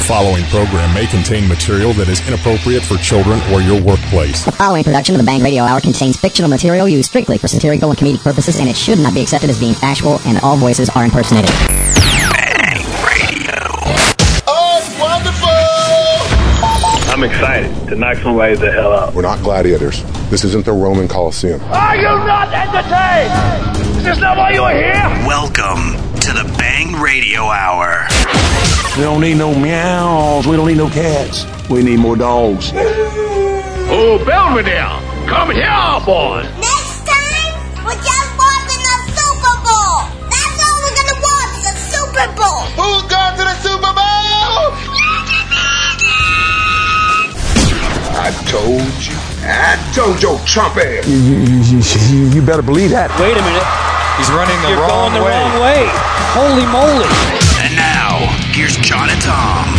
following program may contain material that is inappropriate for children or your workplace. The following production of the Bang Radio Hour contains fictional material used strictly for satirical and comedic purposes, and it should not be accepted as being factual, and all voices are impersonated. Bang Radio. Oh, it's wonderful! I'm excited to knock somebody the hell out. We're not gladiators. This isn't the Roman Colosseum. Are you not entertained? Is this not why you are here? Welcome to the Bang Radio Hour. We don't need no meows. We don't need no cats. We need more dogs. Oh, Belvedere, come here, boy. Next time, we're just watching the Super Bowl. That's all we're gonna watch, the Super Bowl. Who's going to the Super Bowl? I told your Trump ass. You better believe that. Wait a minute. He's running the You're wrong going the way. wrong way. Holy moly. And now, here's John and Tom.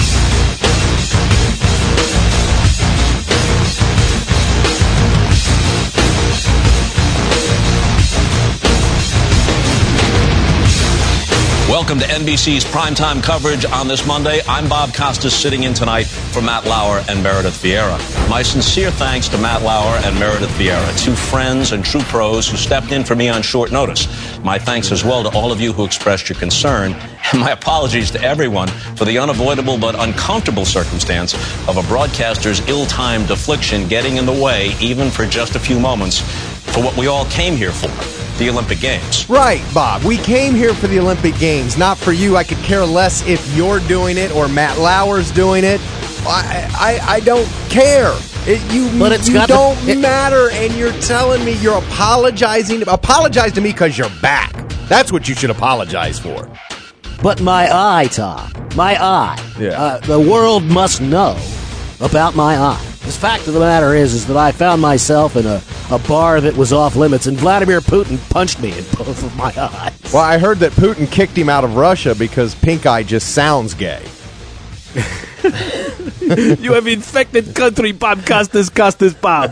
Welcome to NBC's primetime coverage on this Monday. I'm Bob Costas, sitting in tonight for Matt Lauer and Meredith Vieira. My sincere thanks to Matt Lauer and Meredith Vieira, two friends and true pros who stepped in for me on short notice. My thanks as well to all of you who expressed your concern, and my apologies to everyone for the unavoidable but uncomfortable circumstance of a broadcaster's ill-timed affliction getting in the way, even for just a few moments, for what we all came here for. The Olympic Games. Right, Bob. We came here for the Olympic Games, not for you. I could care less if you're doing it or Matt Lauer's doing it. I don't care. You don't matter, and you're telling me you're apologizing. Apologize to me because you're back. That's what you should apologize for. But my eye, Tom. My eye. Yeah. The world must know about my eye. The fact of the matter is that I found myself in a bar that was off limits, and Vladimir Putin punched me in both of my eyes. Well, I heard that Putin kicked him out of Russia because pink eye just sounds gay. You have infected country, Bob Costas, Bob.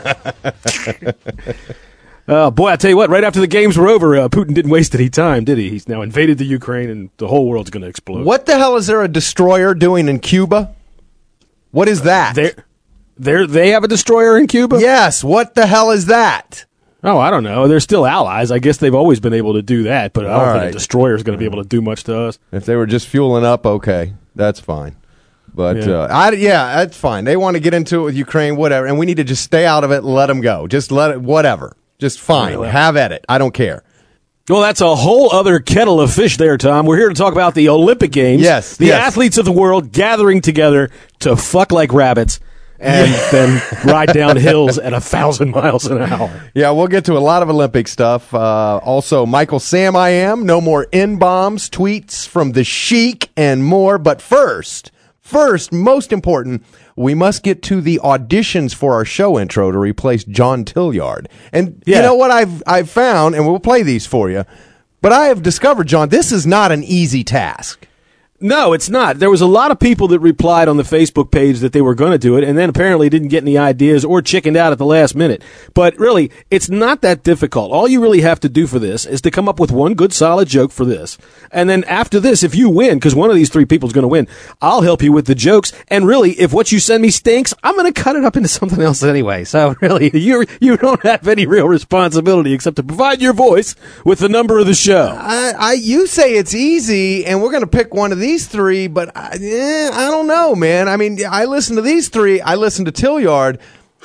Oh, boy, I tell you what, right after the games were over, Putin didn't waste any time, did he? He's now invaded the Ukraine, and the whole world's going to explode. What the hell is there a destroyer doing in Cuba? What is that? They have a destroyer in Cuba? Yes. What the hell is that? Oh, I don't know. They're still allies. I guess they've always been able to do that, but I don't think a destroyer is going to be able to do much to us. If they were just fueling up, okay, that's fine. But, that's fine. They want to get into it with Ukraine, whatever, and we need to just stay out of it and let them go. Just let it, whatever. Just fine. Really? Have at it. I don't care. Well, that's a whole other kettle of fish there, Tom. We're here to talk about the Olympic Games. Yes. The athletes of the world gathering together to fuck like rabbits and then ride down hills at 1,000 miles an hour. Yeah, we'll get to a lot of Olympic stuff. Also, Michael Sam I Am, no more N-bombs, tweets from the Sheik, and more. But first, most important, we must get to the auditions for our show intro to replace John Tilliard. And you know what I've found, and we'll play these for you, but I have discovered, John, this is not an easy task. No, it's not. There was a lot of people that replied on the Facebook page that they were going to do it, and then apparently didn't get any ideas or chickened out at the last minute. But really, it's not that difficult. All you really have to do for this is to come up with one good, solid joke for this. And then after this, if you win, because one of these three people is going to win, I'll help you with the jokes. And really, if what you send me stinks, I'm going to cut it up into something else anyway. So really, you don't have any real responsibility except to provide your voice with the number of the show. You say it's easy, and we're going to pick one of these three, but I don't know, man. I mean, I listen to these three. I listen to Tilliard.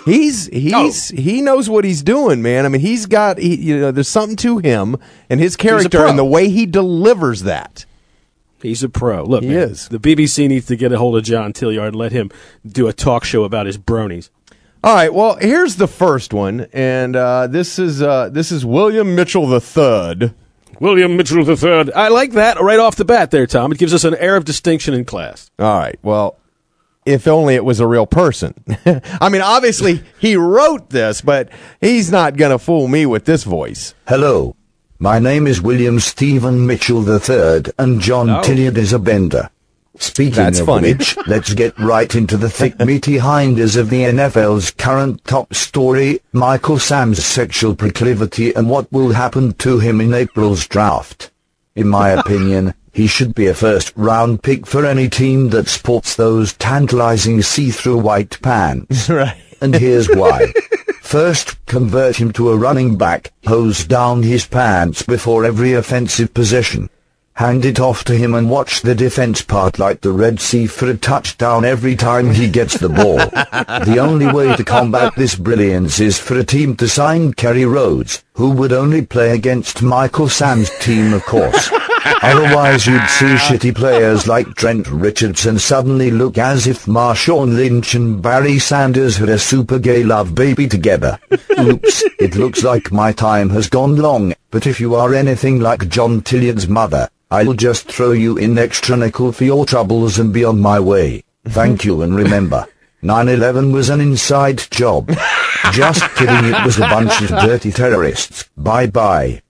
He knows what he's doing, man. I mean, there's something to him and his character and the way he delivers that. He's a pro. Look, he is. The BBC needs to get a hold of John Tilliard and let him do a talk show about his bronies. All right, well, here's the first one, and this is William Mitchell III. William Mitchell III. I like that right off the bat there, Tom. It gives us an air of distinction in class. All right. Well, if only it was a real person. I mean, obviously, he wrote this, but he's not going to fool me with this voice. Hello. My name is William Stephen Mitchell III, and John Tilliard is a bender. Speaking of which, let's get right into the thick, meaty hinders of the NFL's current top story, Michael Sam's sexual proclivity and what will happen to him in April's draft. In my opinion, He should be a first-round pick for any team that sports those tantalizing see-through white pants. Right. And here's why. First, convert him to a running back, hose down his pants before every offensive possession. Hand it off to him and watch the defense part like the Red Sea for a touchdown every time he gets the ball. The only way to combat this brilliance is for a team to sign Kerry Rhodes, who would only play against Michael Sam's team, of course. Otherwise you'd see shitty players like Trent Richardson suddenly look as if Marshawn Lynch and Barry Sanders had a super gay love baby together. Oops, it looks like my time has gone long, but if you are anything like John Tilliard's mother, I'll just throw you in extra nickel for your troubles and be on my way. Thank you, and remember, 9/11 was an inside job. Just kidding, it was a bunch of dirty terrorists. Bye-bye.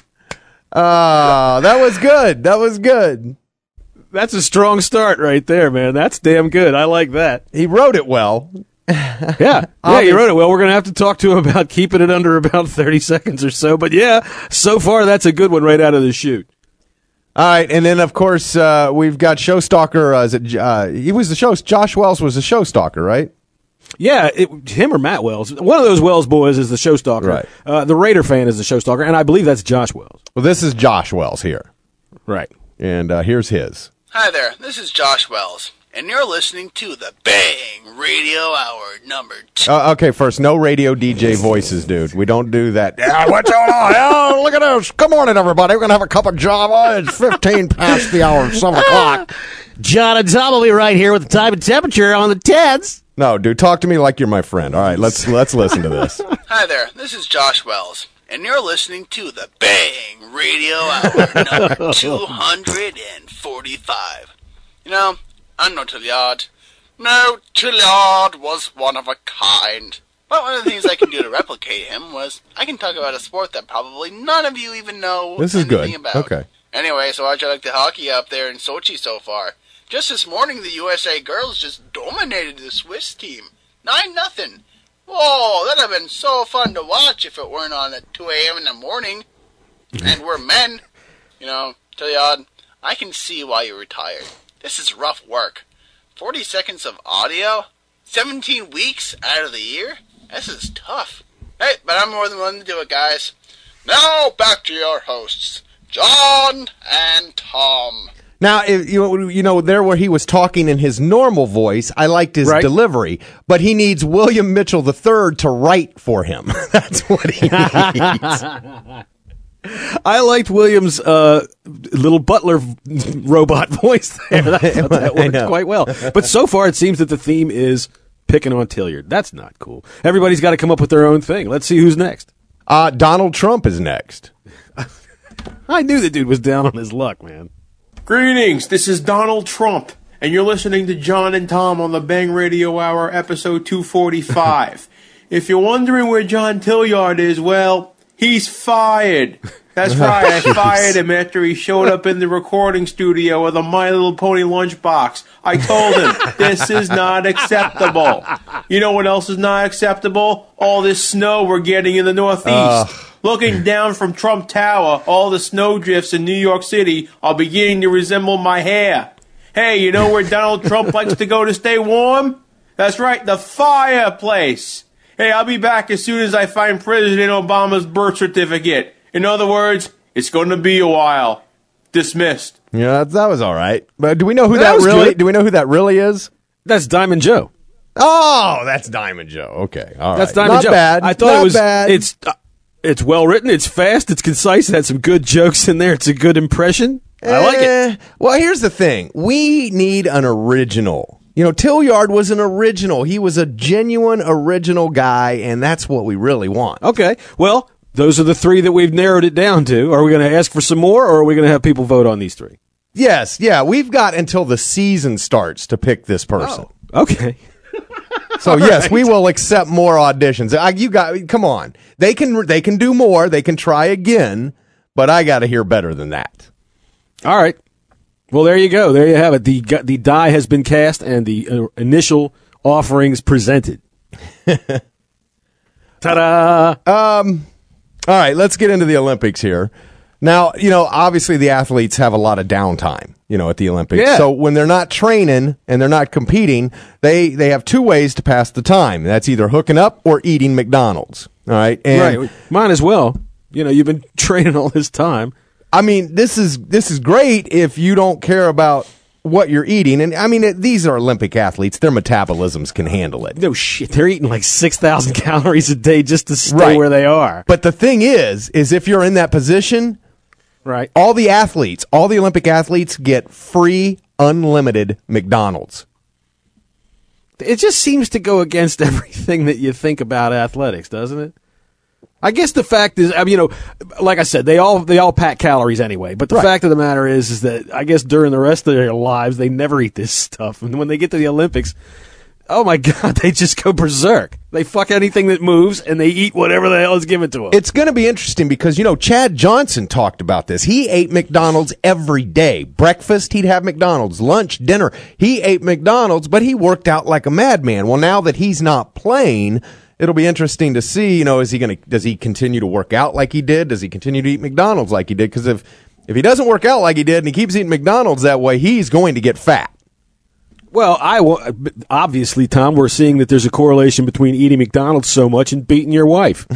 That was good. That was good. That's a strong start right there, man. That's damn good. I like that. He wrote it well. Yeah, you wrote it well. We're going to have to talk to him about keeping it under about 30 seconds or so. But yeah, so far that's a good one right out of the chute. All right, and then of course we've got Showstalker. He was the show. Josh Wells was the Showstalker, right? Yeah, him or Matt Wells. One of those Wells boys is the Showstalker. Right. The Raider fan is the Showstalker, and I believe that's Josh Wells. Well, this is Josh Wells here. Right. And here's his. Hi there, this is Josh Wells, and you're listening to the Bang Radio Hour number 2. Okay, first, no radio DJ voices, dude. We don't do that. Yeah, what's going on? Oh, look at this. Good morning, everybody. We're going to have a cup of Java. It's 15 past the hour of 7 o'clock. John and Tom will be right here with the time and temperature on the 10s. No, dude, talk to me like you're my friend. All right, let's listen to this. Hi there, this is Josh Wells, and you're listening to the Bang Radio Hour number 245. You know, I'm no Tilliard. No, Tilliard was one of a kind. But one of the things I can do to replicate him was I can talk about a sport that probably none of you even know anything about. Okay. Anyway, so how'd you like the hockey up there in Sochi so far? Just this morning, the USA girls just dominated the Swiss team. 9-0. Whoa, that'd have been so fun to watch if it weren't on at 2 a.m. in the morning. And we're men. You know, Tilliard, I can see why you're retired. This is rough work. 40 seconds of audio? 17 weeks out of the year? This is tough. Hey, but I'm more than willing to do it, guys. Now, back to your hosts, John and Tom. Now, you know, there where he was talking in his normal voice, I liked his delivery, but he needs William Mitchell III to write for him. That's what he needs. I liked William's little butler robot voice there. That worked quite well. But so far, it seems that the theme is picking on Tilliard. That's not cool. Everybody's got to come up with their own thing. Let's see who's next. Donald Trump is next. I knew the dude was down on his luck, man. Greetings, this is Donald Trump, and you're listening to John and Tom on the Bang Radio Hour, episode 245. If you're wondering where John Tilliard is, well, he's fired. That's right, I fired him after he showed up in the recording studio with a My Little Pony lunchbox. I told him, this is not acceptable. You know what else is not acceptable? All this snow we're getting in the Northeast. Looking down from Trump Tower, all the snowdrifts in New York City are beginning to resemble my hair. Hey, you know where Donald Trump likes to go to stay warm? That's right, the fireplace. Hey, I'll be back as soon as I find President Obama's birth certificate. In other words, it's going to be a while. Dismissed. Yeah, that was all right. But do we know who that really? Good. Do we know who that really is? That's Diamond Joe. Oh, that's Diamond Joe. Okay, all right. That's Diamond Joe. Not bad. I thought it was bad. It's well written. It's fast. It's concise. It had some good jokes in there. It's a good impression. I like it. Well, here's the thing. We need an original. You know, Tilliard was an original. He was a genuine original guy, and that's what we really want. Okay. Well, those are the three that we've narrowed it down to. Are we going to ask for some more, or are we going to have people vote on these three? Yes. Yeah. We've got until the season starts to pick this person. Oh, okay. So yes, we will accept more auditions. Come on. They can do more. They can try again, but I got to hear better than that. All right. Well, there you go. There you have it. The die has been cast and the initial offerings presented. Ta-da! All right, let's get into the Olympics here. Now, obviously the athletes have a lot of downtime, at the Olympics. Yeah. So when they're not training and they're not competing, they have two ways to pass the time. That's either hooking up or eating McDonald's. All right. And right. Might as well. You've been training all this time. I mean, this is great if you don't care about what you're eating. And I mean, these are Olympic athletes. Their metabolisms can handle it. No shit. They're eating like 6,000 calories a day just to stay where they are. But the thing is if you're in that position, right, all the Olympic athletes get free, unlimited McDonald's. It just seems to go against everything that you think about athletics, doesn't it? I guess the fact is, like I said, they all pack calories anyway. But the fact of the matter is that I guess during the rest of their lives, they never eat this stuff. And when they get to the Olympics, oh my God, they just go berserk. They fuck anything that moves, and they eat whatever the hell is given to them. It's going to be interesting because, Chad Johnson talked about this. He ate McDonald's every day. Breakfast, he'd have McDonald's. Lunch, dinner, he ate McDonald's, but he worked out like a madman. Well, now that he's not playing, it'll be interesting to see, does he continue to work out like he did? Does he continue to eat McDonald's like he did? Because if he doesn't work out like he did and he keeps eating McDonald's that way, he's going to get fat. Well, obviously, Tom, we're seeing that there's a correlation between eating McDonald's so much and beating your wife.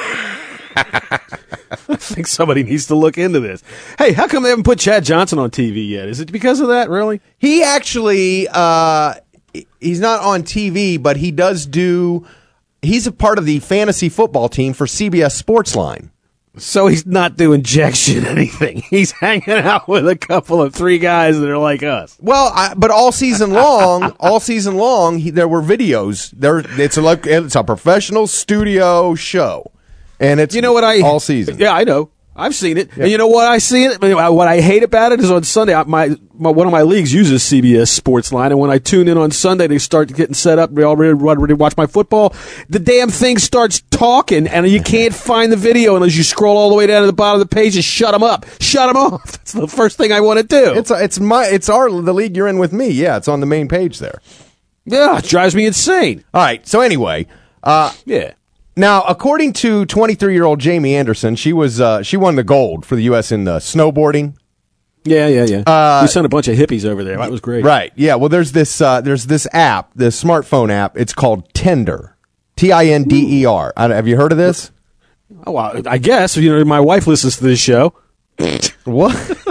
I think somebody needs to look into this. Hey, how come they haven't put Chad Johnson on TV yet? Is it because of that, really? He actually, he's not on TV, but he does he's a part of the fantasy football team for CBS Sportsline. So he's not doing jack shit anything. He's hanging out with a couple of three guys that are like us. Well, but all season long, there were videos. It's a professional studio show, and it's all season. Yeah, I know. I've seen it. Yeah. And you know what I see it? What I hate about it is on Sunday, one of my leagues uses CBS Sportsline, and when I tune in on Sunday, they start getting set up. We already watch my football. The damn thing starts talking, and you can't find the video unless you scroll all the way down to the bottom of the page and shut them up. Shut them off. That's the first thing I want to do. It's the league you're in with me. Yeah, it's on the main page there. Yeah, it drives me insane. All right, so anyway. Yeah. Now, according to 23-year-old Jamie Anderson, she won the gold for the U.S. in the snowboarding. Yeah. We sent a bunch of hippies over there. That was great. Right. Yeah. Well, there's this app, this smartphone app. It's called Tinder. Tinder. Have you heard of this? Oh, well, I guess. My wife listens to this show. What?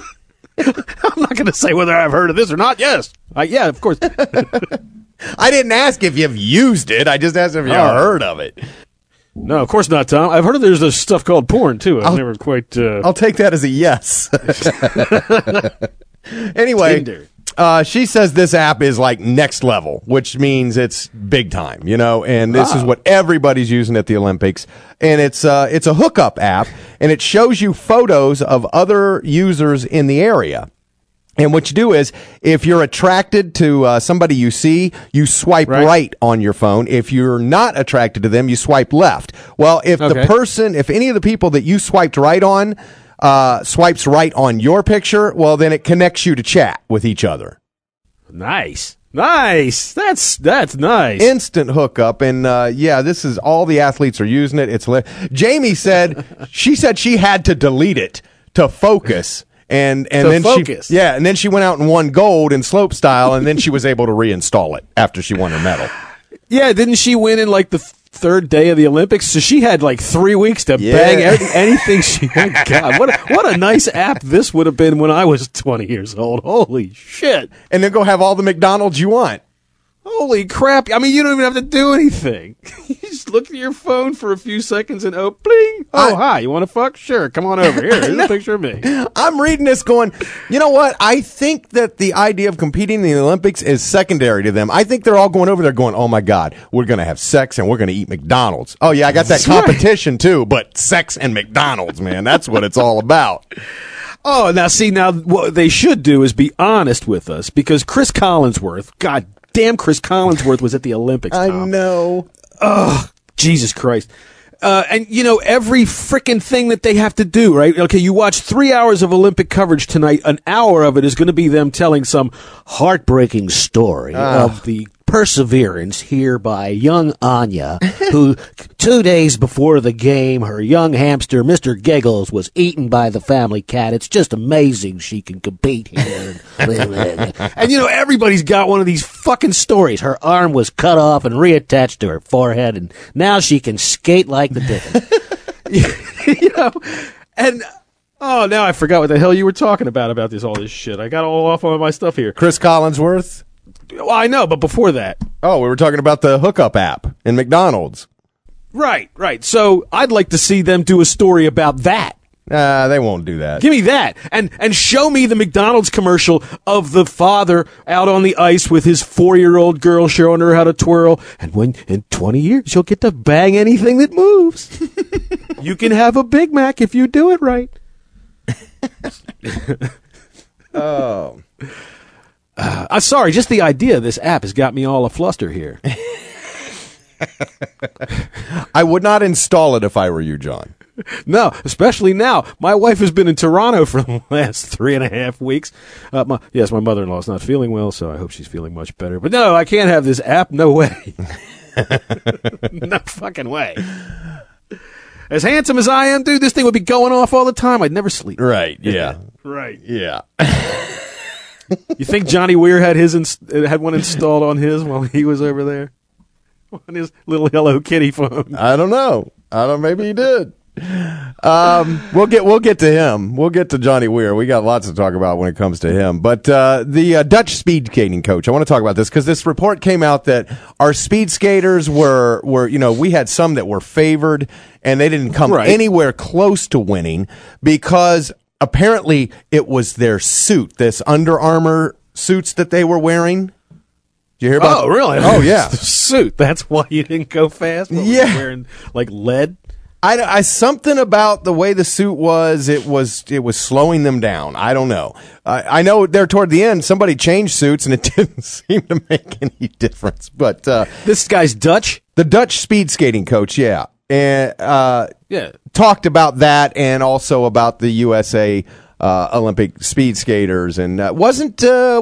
I'm not going to say whether I've heard of this or not. Yes. Yeah, of course. I didn't ask if you've used it. I just asked if you've heard of it. No, of course not, Tom. I've heard of there's this stuff called porn, too. I've never quite... I'll take that as a yes. Anyway, she says this app is like next level, which means it's big time, and this is what everybody's using at the Olympics. And it's a hookup app, and it shows you photos of other users in the area. And what you do is, if you're attracted to somebody you see, you swipe right on your phone. If you're not attracted to them, you swipe left. Well, if if any of the people that you swiped right on swipes right on your picture, well, then it connects you to chat with each other. Nice. That's nice. Instant hookup. And this is all the athletes are using it. Jamie said she had to delete it to focus. And then focus. And then she went out and won gold in slope style, and then she was able to reinstall it after she won her medal. Yeah, didn't she win in like the third day of the Olympics? So she had like 3 weeks to bang anything she. Oh God, what a nice app this would have been when I was 20 years old. Holy shit! And then go have all the McDonald's you want. Holy crap. I mean, you don't even have to do anything. You just look at your phone for a few seconds and bling. Hi, you want to fuck? Sure, come on over. Here's a picture of me. I'm reading this going, you know what? I think that the idea of competing in the Olympics is secondary to them. I think they're all going over there going, oh my God, we're going to have sex and we're going to eat McDonald's. Oh yeah, I got that competition too, but sex and McDonald's, man, that's what it's all about. Oh, now what they should do is be honest with us, because Chris Collinsworth, God damn, Chris Collinsworth was at the Olympics, Tom. I know. Oh, Jesus Christ. And, every freaking thing that they have to do, right? Okay, you watch 3 hours of Olympic coverage tonight. An hour of it is going to be them telling some heartbreaking story of the perseverance here by young Anya, who 2 days before the game, her young hamster, Mr. Giggles, was eaten by the family cat. It's just amazing she can compete here. And, everybody's got one of these fucking stories. Her arm was cut off and reattached to her forehead, and now she can skate like the dickens. And... oh, now I forgot what the hell you were talking about all this shit. I got all off on my stuff here. Chris Collinsworth? Well, I know, but before that. Oh, we were talking about the hookup app in McDonald's. Right. So I'd like to see them do a story about that. They won't do that. Give me that. And show me the McDonald's commercial of the father out on the ice with his 4-year-old girl showing her how to twirl. And when in 20 years, you'll get to bang anything that moves. You can have a Big Mac if you do it right. Oh. I'm sorry, just the idea of this app has got me all afluster here. I would not install it if I were you, John. No, especially now. My wife has been in Toronto for the last 3.5 weeks. My mother-in-law is not feeling well, so I hope she's feeling much better. But no, I can't have this app. No way. No fucking way. As handsome as I am, dude, this thing would be going off all the time. I'd never sleep. Right, yeah. Right. Yeah. You think Johnny Weir had had one installed on his while he was over there? On his little Hello Kitty phone? I don't know. Maybe he did. We'll get to him. We'll get to Johnny Weir. We got lots to talk about when it comes to him. But the Dutch speed skating coach, I want to talk about this because this report came out that our speed skaters were we had some that were favored and they didn't come anywhere close to winning because apparently it was their suit, this Under Armour suits that they were wearing. Did you hear about? Oh, really? Oh, yeah. The suit. That's why you didn't go fast? What, yeah. Was you wearing like lead? I something about the way the suit was, it was slowing them down. I don't know. I know there toward the end, somebody changed suits and it didn't seem to make any difference. But this guy's Dutch? The Dutch speed skating coach, yeah. And talked about that and also about the USA Olympic speed skaters and wasn't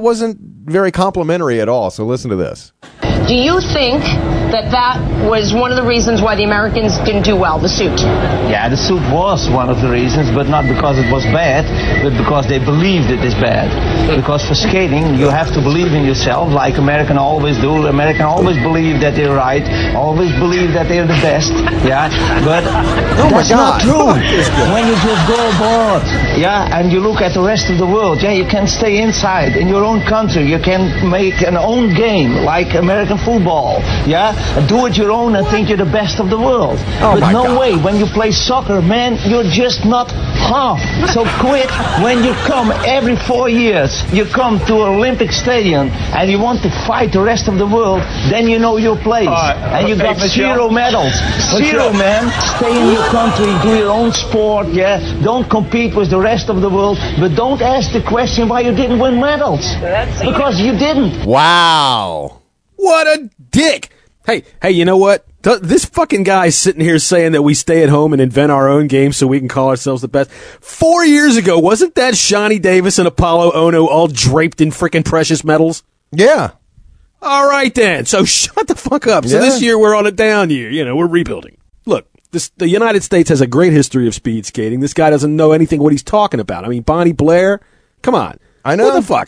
very complimentary at all. So listen to this. Do you think that was one of the reasons why the Americans didn't do well, the suit? Yeah, the suit was one of the reasons, but not because it was bad, but because they believed it is bad. Because for skating, you have to believe in yourself, like Americans always do. Americans always believe that they're right, always believe that they're the best, yeah? But that's not true. When you just go abroad, yeah, and you look at the rest of the world, yeah, you can stay inside in your own country. You can make an own game, like American football, yeah? Do it your own and think you're the best of the world. Oh, but no way, when you play soccer, man, you're just not half. So quit when you come every 4 years, you come to an Olympic stadium and you want to fight the rest of the world, then you know your place. And you got 0 medals. Zero, man. Stay in your country, do your own sport, yeah? Don't compete with the rest of the world, but don't ask the question why you didn't win medals. Because you didn't. Wow. What a dick! Hey, you know what? This fucking guy's sitting here saying that we stay at home and invent our own games so we can call ourselves the best. 4 years ago, wasn't that Shawnee Davis and Apollo Ono all draped in frickin' precious metals? Yeah. All right, then. So shut the fuck up. So this year we're on a down year. We're rebuilding. Look, the United States has a great history of speed skating. This guy doesn't know anything what he's talking about. I mean, Bonnie Blair? Come on. I know. What the fuck?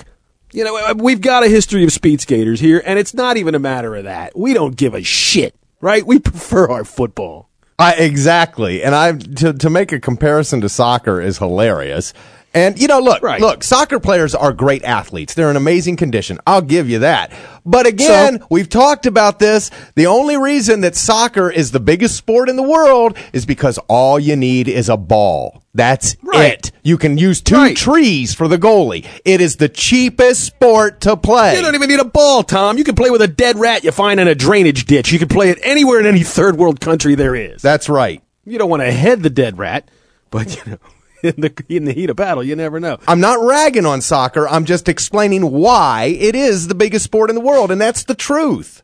We've got a history of speed skaters here, and it's not even a matter of that. We don't give a shit, right? We prefer our football. Exactly. And to make a comparison to soccer is hilarious. And, look, soccer players are great athletes. They're in amazing condition. I'll give you that. But again, we've talked about this. The only reason that soccer is the biggest sport in the world is because all you need is a ball. That's it. You can use 2 trees for the goalie. It is the cheapest sport to play. You don't even need a ball, Tom. You can play with a dead rat you find in a drainage ditch. You can play it anywhere in any third world country there is. That's right. You don't want to head the dead rat, but, in the heat of battle, you never know. I'm not ragging on soccer. I'm just explaining why it is the biggest sport in the world, and that's the truth.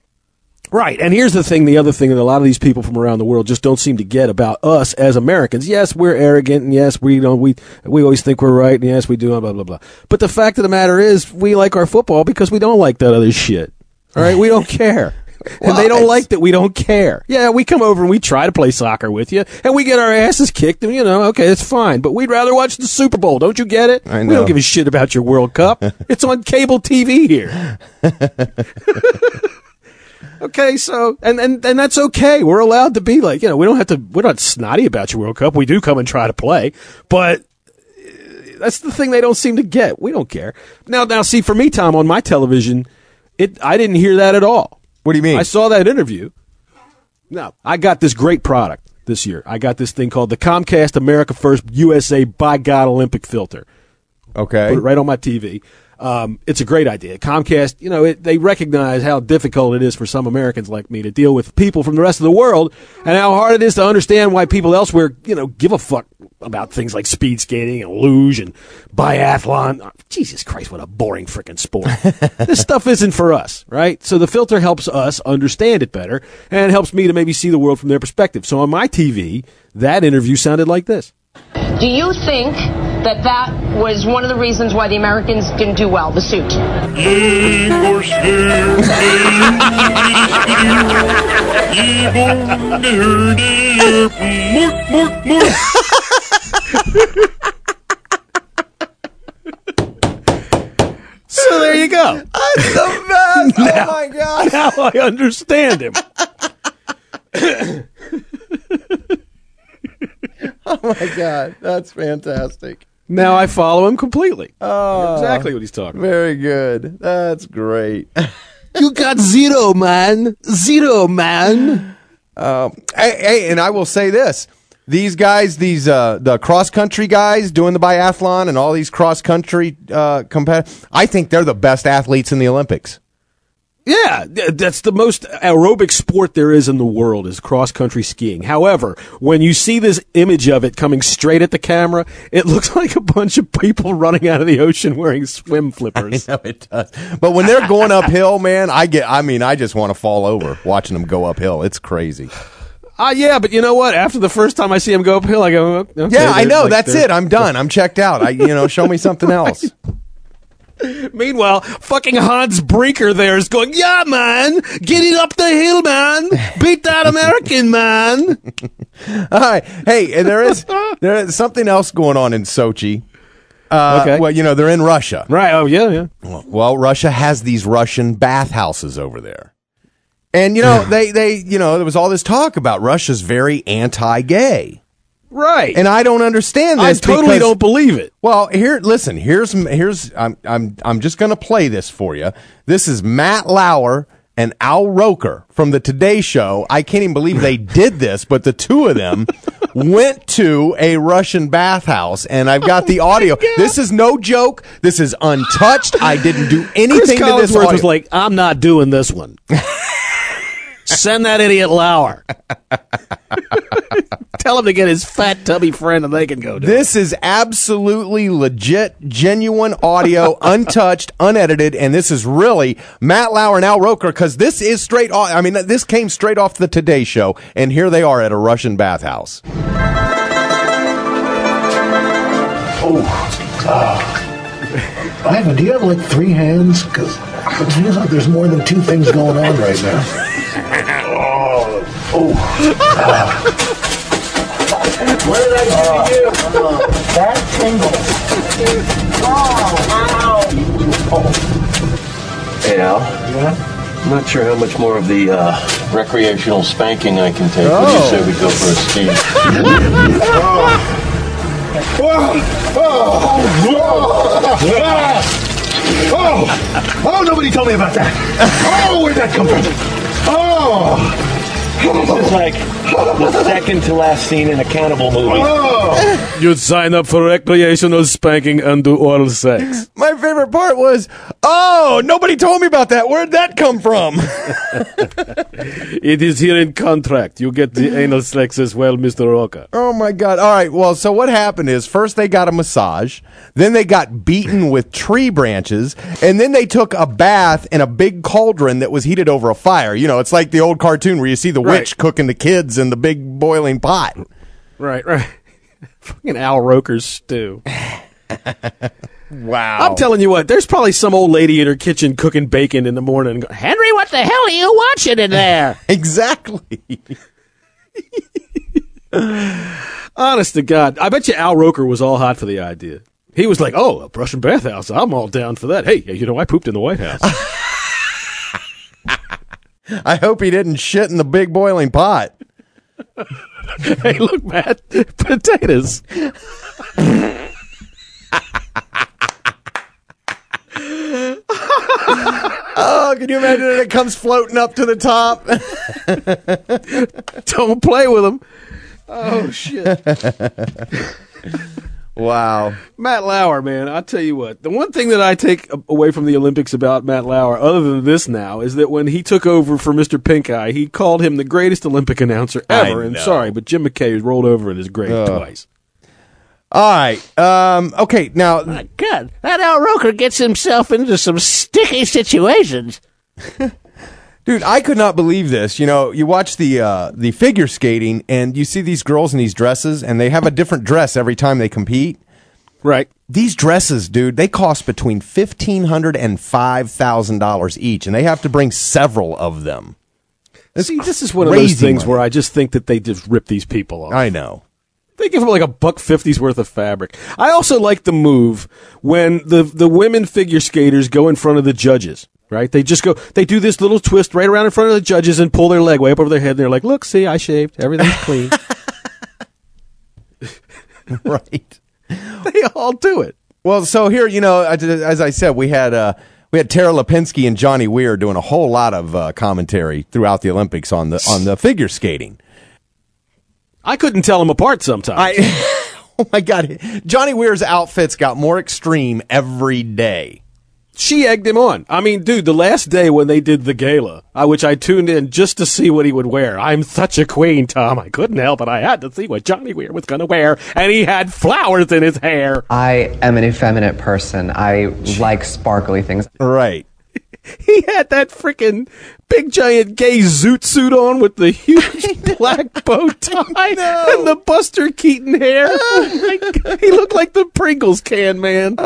Right, and here's the thing, the other thing that a lot of these people from around the world just don't seem to get about us as Americans. Yes, we're arrogant, and yes, we always think we're right, and yes, we do, blah, blah, blah. But the fact of the matter is, we like our football because we don't like that other shit. All right, we don't care. And they don't like that we don't care. Yeah, we come over and we try to play soccer with you, and we get our asses kicked, and, okay, it's fine. But we'd rather watch the Super Bowl. Don't you get it? I know. We don't give a shit about your World Cup. It's on cable TV here. Okay, so, and that's okay. We're allowed to be like, we're not snotty about your World Cup. We do come and try to play, but that's the thing they don't seem to get. We don't care. Now, see, for me, Tom, on my television, I didn't hear that at all. What do you mean? I saw that interview. No, I got this great product this year. I got this thing called the Comcast America First USA By God Olympic Filter. Okay. Put it right on my TV. It's a great idea. Comcast, they recognize how difficult it is for some Americans like me to deal with people from the rest of the world, and how hard it is to understand why people elsewhere, give a fuck about things like speed skating and luge and biathlon. Oh, Jesus Christ, what a boring frickin' sport. This stuff isn't for us, right? So the filter helps us understand it better, and helps me to maybe see the world from their perspective. So on my TV, that interview sounded like this. Do you think that was one of the reasons why the Americans didn't do well, the suit? So there you go. That's the best. Oh, my God. Now I understand him. Oh, my God. That's fantastic. Now I follow him completely. Oh, exactly what he's talking about. Very good. That's great. You got zero, man. Zero, man. Hey, and I will say this. These guys, the cross-country guys doing the biathlon and all these cross-country competitors, I think they're the best athletes in the Olympics. Yeah, that's the most aerobic sport there is in the world, is cross-country skiing. However, when you see this image of it coming straight at the camera, it looks like a bunch of people running out of the ocean wearing swim flippers. I know it does. But when they're going uphill, man, I just want to fall over watching them go uphill. It's crazy. Yeah, but you know what? After the first time I see them go uphill, I go, okay. Yeah, I know. That's it. I'm done. I'm checked out. Show me something else. Meanwhile, fucking Hans Brinker there is going, yeah, man, get it up the hill, man. Beat that American, man. All right. Hey, there is something else going on in Sochi. Okay. Well, they're in Russia. Right. Oh, yeah. Well, Russia has these Russian bathhouses over there. And, they there was all this talk about Russia's very anti-gay. Right. And I don't understand this. I totally don't believe it. Well, here's I'm just going to play this for you. This is Matt Lauer and Al Roker from the Today Show. I can't even believe they did this, but the two of them went to a Russian bathhouse, and I've got the audio. This is no joke. This is untouched. I didn't do anything to this audio. Was like, I'm not doing this one. Send that idiot Lauer. Tell him to get his fat, tubby friend and they can go do This is absolutely legit, genuine audio, untouched, unedited, and this is really Matt Lauer and Al Roker, because this is straight off. I mean, this came straight off the Today Show, and here they are at a Russian bathhouse. Ivan, do you have like three hands? Because it feels like there's more than two things going on right now. What did I do to you? That tingle. Hey, Al. Yeah? I'm not sure how much more of the recreational spanking I can take. What do you say we go for a steam? Oh, nobody told me about that. Oh, where'd that come from? Oh. This is like the second to last scene in a cannibal movie. Oh. You'd sign up for recreational spanking and do oral sex. My favorite part was, nobody told me about that. Where'd that come from? It is here in contract. You get the anal sex as well, Mr. Roca. Oh, my God. All right. Well, so what happened is first they got a massage, then they got beaten with tree branches, and then they took a bath in a big cauldron that was heated over a fire. It's like the old cartoon where you see the witch cooking the kids in the big boiling pot. Right. Fucking Al Roker's stew. Wow. I'm telling you what, there's probably some old lady in her kitchen cooking bacon in the morning. Going, Henry, what the hell are you watching in there? Exactly. Honest to God, I bet you Al Roker was all hot for the idea. He was like, oh, a Russian bathhouse. I'm all down for that. Hey, you know, I pooped in the White House. I hope he didn't shit in the big boiling pot. Hey, look, Matt, potatoes. Oh, can you imagine it comes floating up to the top? Don't play with them. Oh, shit. Wow. Matt Lauer, man, I'll tell you what. The one thing that I take away from the Olympics about Matt Lauer, other than this now, is that when he took over for Mr. Pink Eye, he called him the greatest Olympic announcer ever. And sorry, but Jim McKay rolled over in his grave twice. All right. Okay, now. My God, that Al Roker gets himself into some sticky situations. Dude, I could not believe this. You know, you watch the figure skating, and you see these girls in these dresses, and they have a different dress every time they compete. Right. These dresses, dude, they cost between $1,500 and $5,000 each, and they have to bring several of them. See, this is one of those things where I just think that they just rip these people off. I know. They give them like $1.50's worth of fabric. I also like the move when the women figure skaters go in front of the judges. Right? They just go, they do this little twist right around in front of the judges and pull their leg way up over their head. And they're like, look, see, I shaved. Everything's clean. Right. They all do it. Well, so here, you know, as I said, we had Tara Lipinski and Johnny Weir doing a whole lot of commentary throughout the Olympics on the figure skating. I couldn't tell them apart sometimes. Oh my God. Johnny Weir's outfits got more extreme every day. She egged him on. I mean, dude, the last day when they did the gala, which I tuned in just to see what he would wear. I'm such a queen, Tom. I couldn't help it. I had to see what Johnny Weir was going to wear, and he had flowers in his hair. I am an effeminate person. I like sparkly things. Right. He had that freaking big giant gay zoot suit on with the huge black bow tie and the Buster Keaton hair. Oh my God. He looked like the Pringles can, man.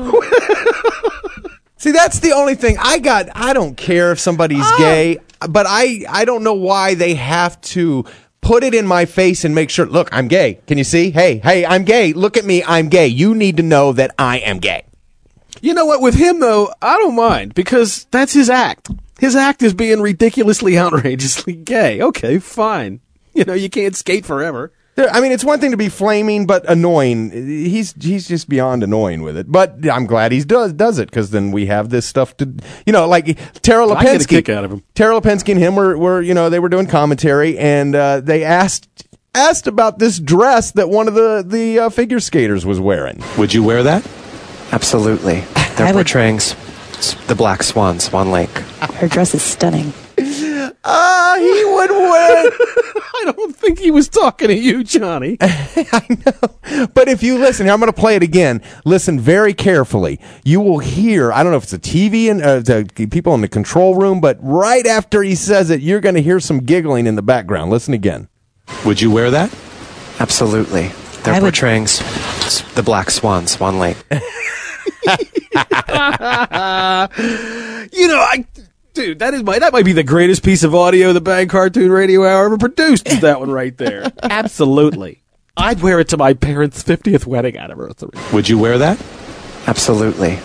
See, that's the only thing I don't care if somebody's gay, but I don't know why they have to put it in my face and make sure, look, I'm gay. Can you see? Hey, I'm gay. Look at me. I'm gay. You need to know that I am gay. You know what? With him, though, I don't mind because that's his act. His act is being ridiculously, outrageously gay. Okay, fine. You know, you can't skate forever. I mean, it's one thing to be flaming, but annoying. He's just beyond annoying with it. But I'm glad he does it because then we have this stuff to, you know, like Tara Lipinski. I get a kick out of him. Tara Lipinski and him were you know, they were doing commentary and they asked about this dress that one of the figure skaters was wearing. Would you wear that? Absolutely. They're portraying the Black Swan Lake. Her dress is stunning. He would wear. I don't think he was talking to you, Johnny. I know. But if you listen, here, I'm going to play it again. Listen very carefully. You will hear, I don't know if it's a TV and the people in the control room, but right after he says it, you're going to hear some giggling in the background. Listen again. Would you wear that? Absolutely. They're portraying the Black Swan Lake. You know, dude, that might be the greatest piece of audio the Bang Cartoon Radio Hour ever produced. Is that one right there? Absolutely. I'd wear it to my parents' 50th wedding anniversary. Would you wear that? Absolutely.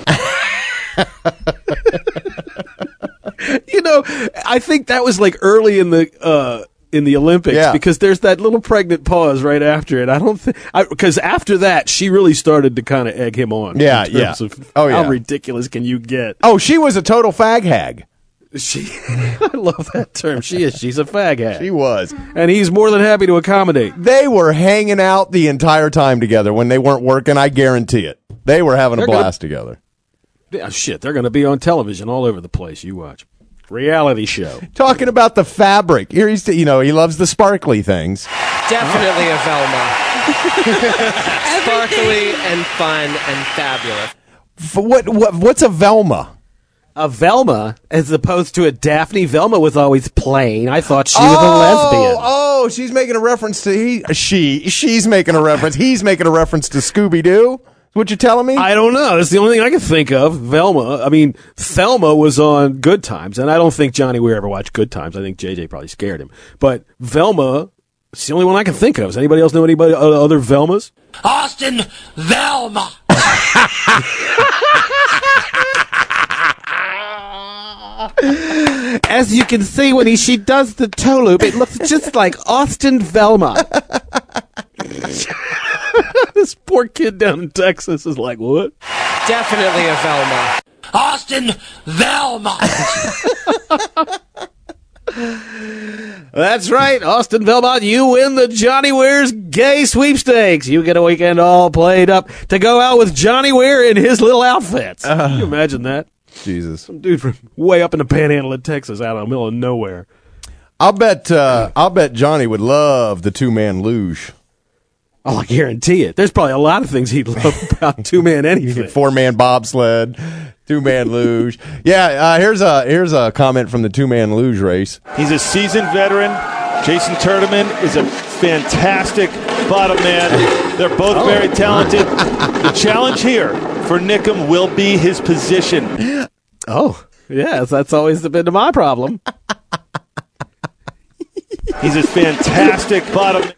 You know, I think that was like early in the Olympics because there's that little pregnant pause right after it. I don't think because after that she really started to kind of egg him on. Yeah, in terms of how ridiculous can you get? Oh, she was a total fag hag. I love that term. She's a fag hag. She was, and he's more than happy to accommodate. They were hanging out the entire time together when they weren't working. I guarantee it. They were having a blast together. Yeah, shit, they're going to be on television all over the place. You watch. Reality show. Talking about the fabric. Here he's, you know, he loves the sparkly things. Definitely a Velma. Sparkly and fun and fabulous. What's a Velma? A Velma, as opposed to a Daphne. Velma was always plain. I thought she was a lesbian. Oh, she's making a reference to she's making a reference. He's making a reference to Scooby-Doo. What you telling me? I don't know. It's the only thing I can think of. Velma. I mean, Thelma was on Good Times, and I don't think Johnny Weir ever watched Good Times. I think JJ probably scared him. But Velma, it's the only one I can think of. Does anybody else know anybody other Velmas? Austin Velma. As you can see, when she does the toe loop, it looks just like Austin Velma. This poor kid down in Texas is like, what? Definitely a Velma. Austin Velma. That's right, Austin Velma. You win the Johnny Weir's Gay Sweepstakes. You get a weekend all played up to go out with Johnny Weir in his little outfits. Can you imagine that? Jesus. Some dude from way up in the panhandle of Texas out in the middle of nowhere. I'll bet Johnny would love the two-man luge. Oh, I guarantee it. There's probably a lot of things he'd love about two-man anything. Four-man bobsled, two-man luge. Yeah, here's a comment from the two-man luge race. He's a seasoned veteran. Jason Terdeman is a fantastic bottom man. They're both very talented. The challenge here for Nickum will be his position. Oh, yes, that's always been my problem. He's a fantastic bottom.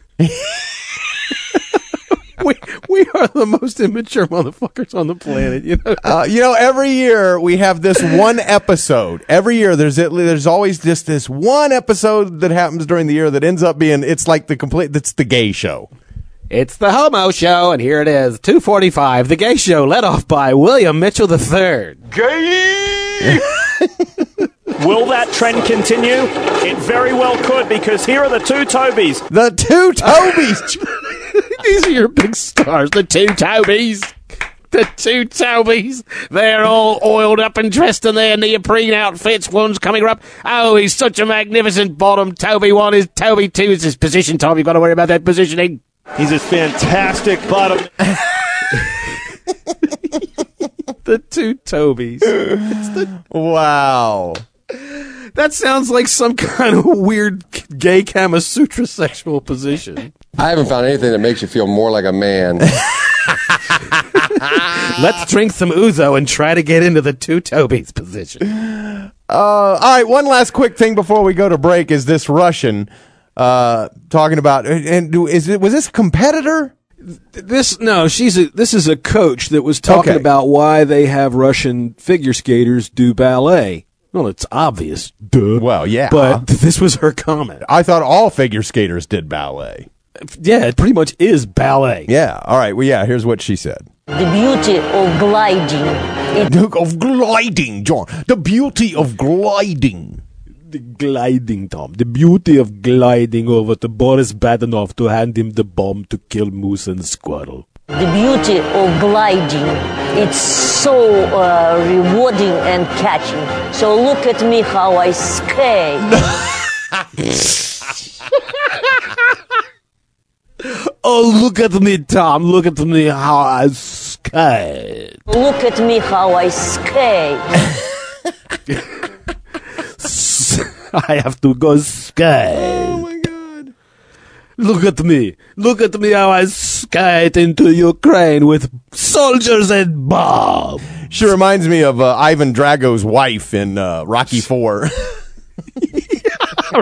We are the most immature motherfuckers on the planet, you know. Every year we have this one episode. Every year there's always just this one episode that happens during the year that ends up being it's the gay show. It's the homo show, and here it is, 2:45, the gay show, led off by William Mitchell III. Gay! Will that trend continue? It very well could, because here are the two Tobys. The two Tobys! These are your big stars, the two Tobys. The two Tobys. They're all oiled up and dressed in their neoprene outfits. One's coming up. Oh, he's such a magnificent bottom. Toby 1 is Toby 2 is his position, Tom. You've got to worry about that positioning. He's a fantastic bottom. The two Tobys. Wow. That sounds like some kind of weird gay Kama Sutra sexual position. I haven't found anything that makes you feel more like a man. Let's drink some ouzo and try to get into the two Tobys position. All right, one last quick thing before we go to break is this Russian talking about, was this a competitor? This is a coach that was talking about why they have Russian figure skaters do ballet. Well, it's obvious. Duh. Well, yeah. But this was her comment. I thought all figure skaters did ballet. Yeah, it pretty much is ballet. Yeah. All right. Well, yeah, here's what she said. The beauty of gliding. Of gliding, John. The beauty of gliding. The gliding, Tom. The beauty of gliding over to Boris Badenov to hand him the bomb to kill Moose and Squirrel. The beauty of gliding. It's so rewarding and catching. So look at me how I skate. Oh, look at me, Tom. Look at me how I skate. Look at me how I skate. I have to go skate. Oh, my God. Look at me. Look at me how I skate into Ukraine with soldiers and bombs. She reminds me of Ivan Drago's wife in Rocky IV. Yeah,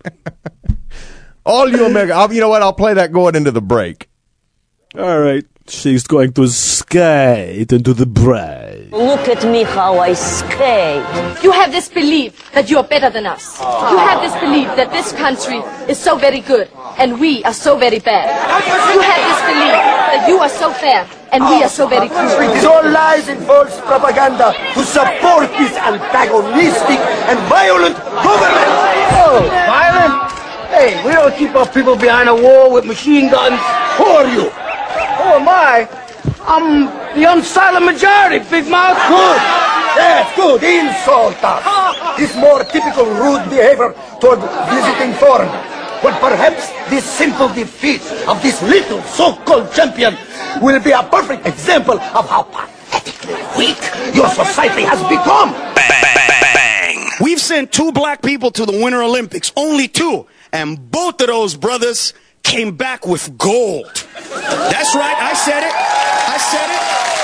all you America. You know what? I'll play that going into the break. All right. She's going to skate into the break. Look at me how I skate. You have this belief that you are better than us. You have this belief that this country is so very good and we are so very bad. You have this belief that you are so fair and we are so very cruel. It is all lies and false propaganda to support this antagonistic and violent government. Oh, violent? Hey, we don't keep our people behind a wall with machine guns. Who are you? Who am I? I'm the unsilent majority, big mouth. Good. That's good. Insult us. This more typical rude behavior toward visiting foreigners. But perhaps this simple defeat of this little so-called champion will be a perfect example of how pathetically weak your society has become. Bang, bang, bang. We've sent 2 black people to the Winter Olympics, only 2, and both of those brothers came back with gold. That's right, I said it.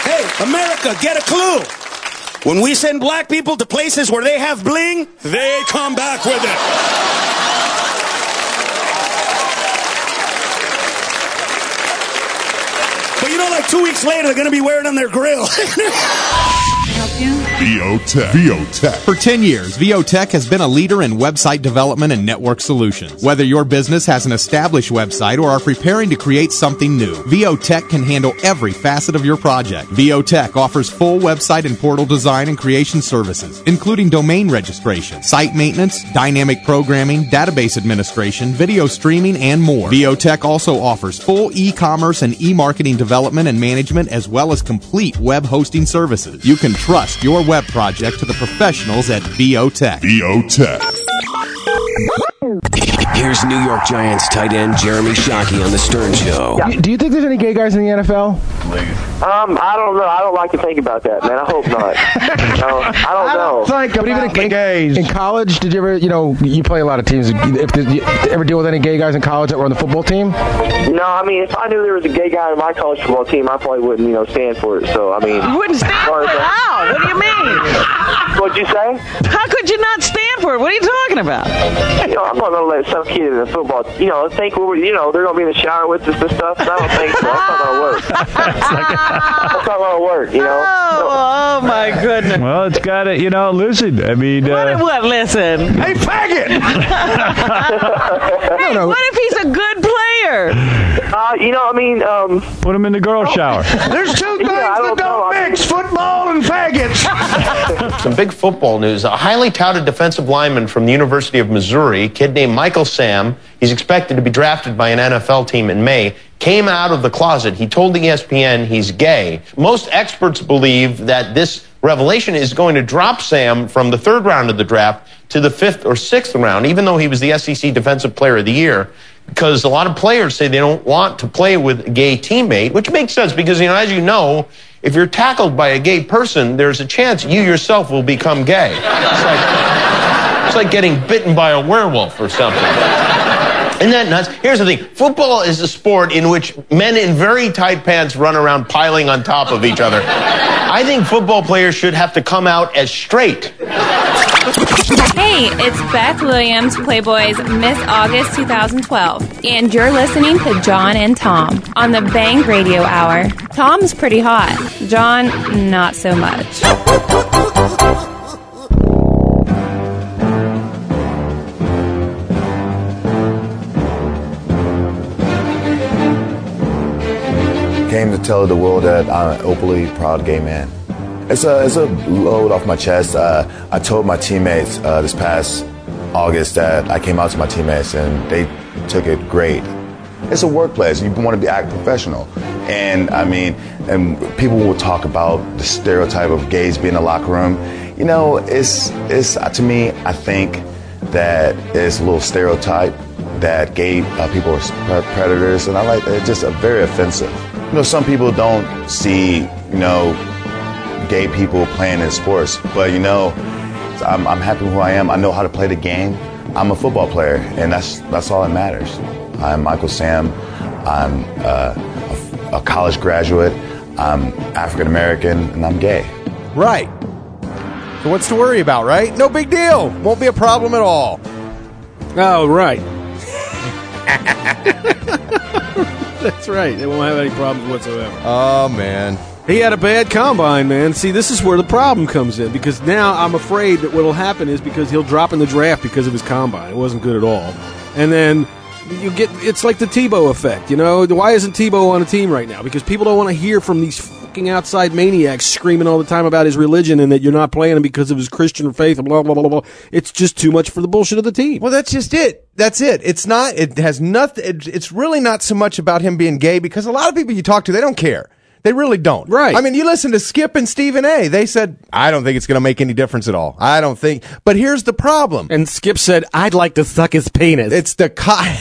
Hey, America, get a clue. When we send black people to places where they have bling, they come back with it. But you know, like 2 weeks later, they're going to be wearing on their grill. VOTech. VOTech. For 10 years, VOTech has been a leader in website development and network solutions. Whether your business has an established website or are preparing to create something new, VOTech can handle every facet of your project. VOTech offers full website and portal design and creation services, including domain registration, site maintenance, dynamic programming, database administration, video streaming, and more. VOTech also offers full e-commerce and e-marketing development and management, as well as complete web hosting services. You can trust your web project to the professionals at VOTech. VOTech. Here's New York Giants tight end Jeremy Shockey on the Stern Show. Do you think there's any gay guys in the NFL? I don't know. I don't like to think about that, man. I hope not. No, I don't know. But even in college, did you ever, you play a lot of teams. Did you ever deal with any gay guys in college that were on the football team? No, I mean, if I knew there was a gay guy on my college football team, I probably wouldn't, stand for it. So, I mean. You wouldn't stand for it? How? What do you mean? What'd you say? How could you not stand for it? What are you talking about? I'm not going to let some kid in the football, think they're going to be in the shower with us and stuff. I don't think so. That's not going to work. That's not going to work, Oh, my goodness. Well, it's got to, listen. I mean. What, listen? Hey, faggot! Hey, what if he's a good player? Put him in the girl shower. There's two things that don't mix, football and faggots. Some big football news. A highly touted defensive lineman from the University of Missouri, a kid named Michael Sam, he's expected to be drafted by an NFL team in May, came out of the closet. He told ESPN he's gay. Most experts believe that this revelation is going to drop Sam from the 3rd round of the draft to the 5th or 6th round, even though he was the SEC Defensive Player of the Year, because a lot of players say they don't want to play with a gay teammate, which makes sense because, as you know, if you're tackled by a gay person, there's a chance you yourself will become gay. It's like getting bitten by a werewolf or something. Isn't that nuts? Here's the thing. Football is a sport in which men in very tight pants run around piling on top of each other. I think football players should have to come out as straight. Hey, it's Beth Williams, Playboy's Miss August 2012, and you're listening to John and Tom on the Bang Radio Hour. Tom's pretty hot. John, not so much. Came to tell the world that I'm an openly proud gay man. It's a load off my chest. I told my teammates this past August that I came out to my teammates and they took it great. It's a workplace. You want to act professional. And and people will talk about the stereotype of gays being in the locker room. It's to me, I think that it's a little stereotype that gay people are predators, and it's just very offensive. Some people don't see, gay people playing in sports, but I'm happy who I am. I know how to play the game. I'm a football player, and that's all that matters. I'm Michael Sam. I'm a college graduate. I'm African American, and I'm gay. Right. So what's to worry about, right? No big deal. Won't be a problem at all. Oh, right. That's right. They won't have any problems whatsoever. Oh, man. He had a bad combine, man. See, this is where the problem comes in, because now I'm afraid that what will happen is because he'll drop in the draft because of his combine. It wasn't good at all. And then it's like the Tebow effect, Why isn't Tebow on a team right now? Because people don't want to hear from these fucking outside maniacs screaming all the time about his religion and that you're not playing him because of his Christian faith and blah, blah, blah, blah. It's just too much for the bullshit of the team. Well, that's just it. That's it. It's not, it has nothing, it's really not so much about him being gay, because a lot of people you talk to, they don't care. They really don't. Right. You listen to Skip and Stephen A. They said, I don't think it's going to make any difference at all. I don't think. But here's the problem. And Skip said, I'd like to suck his penis. It's the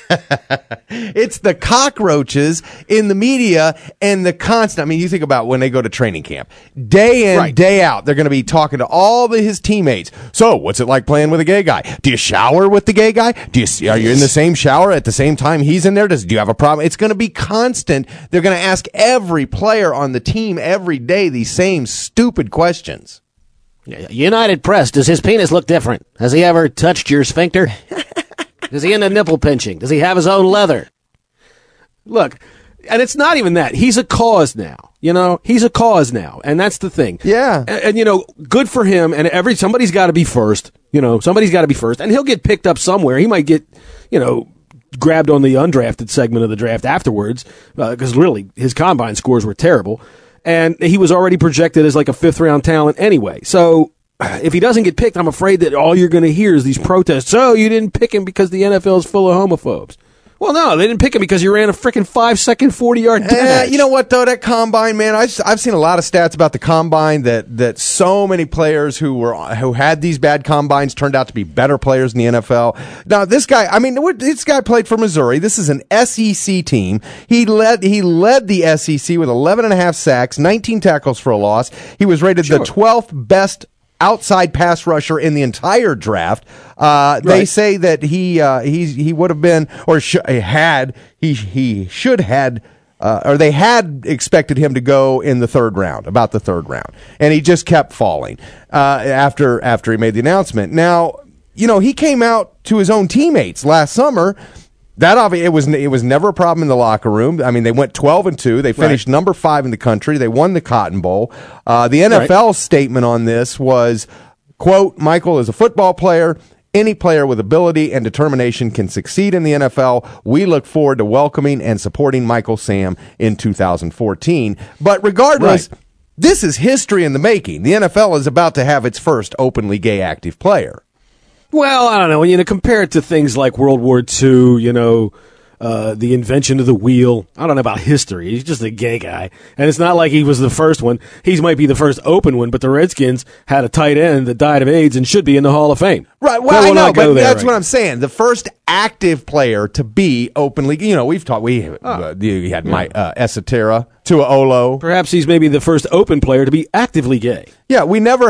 It's the cockroaches in the media and the constant. I mean, you think about when they go to training camp, day in, day out, they're going to be talking to all his teammates. So, what's it like playing with a gay guy? Do you shower with the gay guy? Are you in the same shower at the same time he's in there? Do you have a problem? It's going to be constant. They're going to ask every player on the team every day these same stupid questions. United Press, does his penis look different? Has he ever touched your sphincter? Is he into nipple pinching? Does he have his own leather? Look, and it's not even that. He's a cause now. He's a cause now, and that's the thing. Yeah. And good for him, and somebody's got to be first. Somebody's got to be first, and he'll get picked up somewhere. He might get, grabbed on the undrafted segment of the draft afterwards, because really, his combine scores were terrible, and he was already projected as like a fifth-round talent anyway. So if he doesn't get picked, I'm afraid that all you're going to hear is these protests. Oh, you didn't pick him because the NFL is full of homophobes. Well, no, they didn't pick him because he ran a freaking 5-second 40-yard dash. You know what, though? That combine, man, I've seen a lot of stats about the combine that so many players who had these bad combines turned out to be better players in the NFL. Now, this guy played for Missouri. This is an SEC team. He led the SEC with 11.5 sacks, 19 tackles for a loss. He was rated the 12th best outside pass rusher in the entire draft. They say that he would have been, or they had expected him to go in the third round, about the third round, and he just kept falling after he made the announcement. Now, he came out to his own teammates last summer. It was never a problem in the locker room. I mean, they went 12-2. They finished number 5 in the country. They won the Cotton Bowl. The NFL statement on this was, quote, Michael is a football player. Any player with ability and determination can succeed in the NFL. We look forward to welcoming and supporting Michael Sam in 2014. But regardless, this is history in the making. The NFL is about to have its first openly gay active player. Well, I don't know. When you compare it to things like World War II, the invention of the wheel. I don't know about history. He's just a gay guy. And it's not like he was the first one. He might be the first open one, but the Redskins had a tight end that died of AIDS and should be in the Hall of Fame. Right. Well, I know, but that's what I'm saying. The first active player to be openly, we've talked, you had Esoterra, Tuaolo. Perhaps he's maybe the first open player to be actively gay. Yeah, we never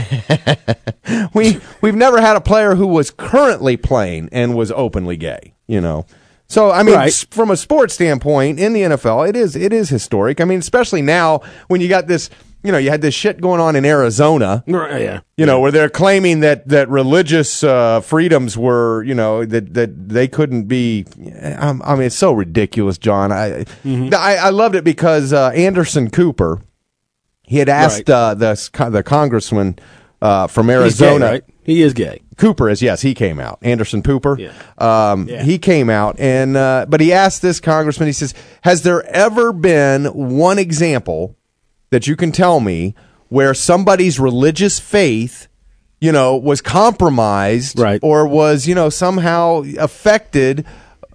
we've never had a player who was currently playing and was openly gay, So, I mean, from a sports standpoint, in the NFL, it is historic. I mean, especially now when you got this, you had this shit going on in Arizona, where they're claiming that religious freedoms were, that they couldn't be. I mean, it's so ridiculous, John. I loved it because Anderson Cooper, he had asked the congressman from Arizona. He's gay, right? He is gay. Cooper is, yes, he came out. Anderson Cooper. He came out, and but he asked this congressman, he says, has there ever been one example that you can tell me where somebody's religious faith, was compromised or was, somehow affected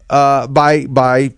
by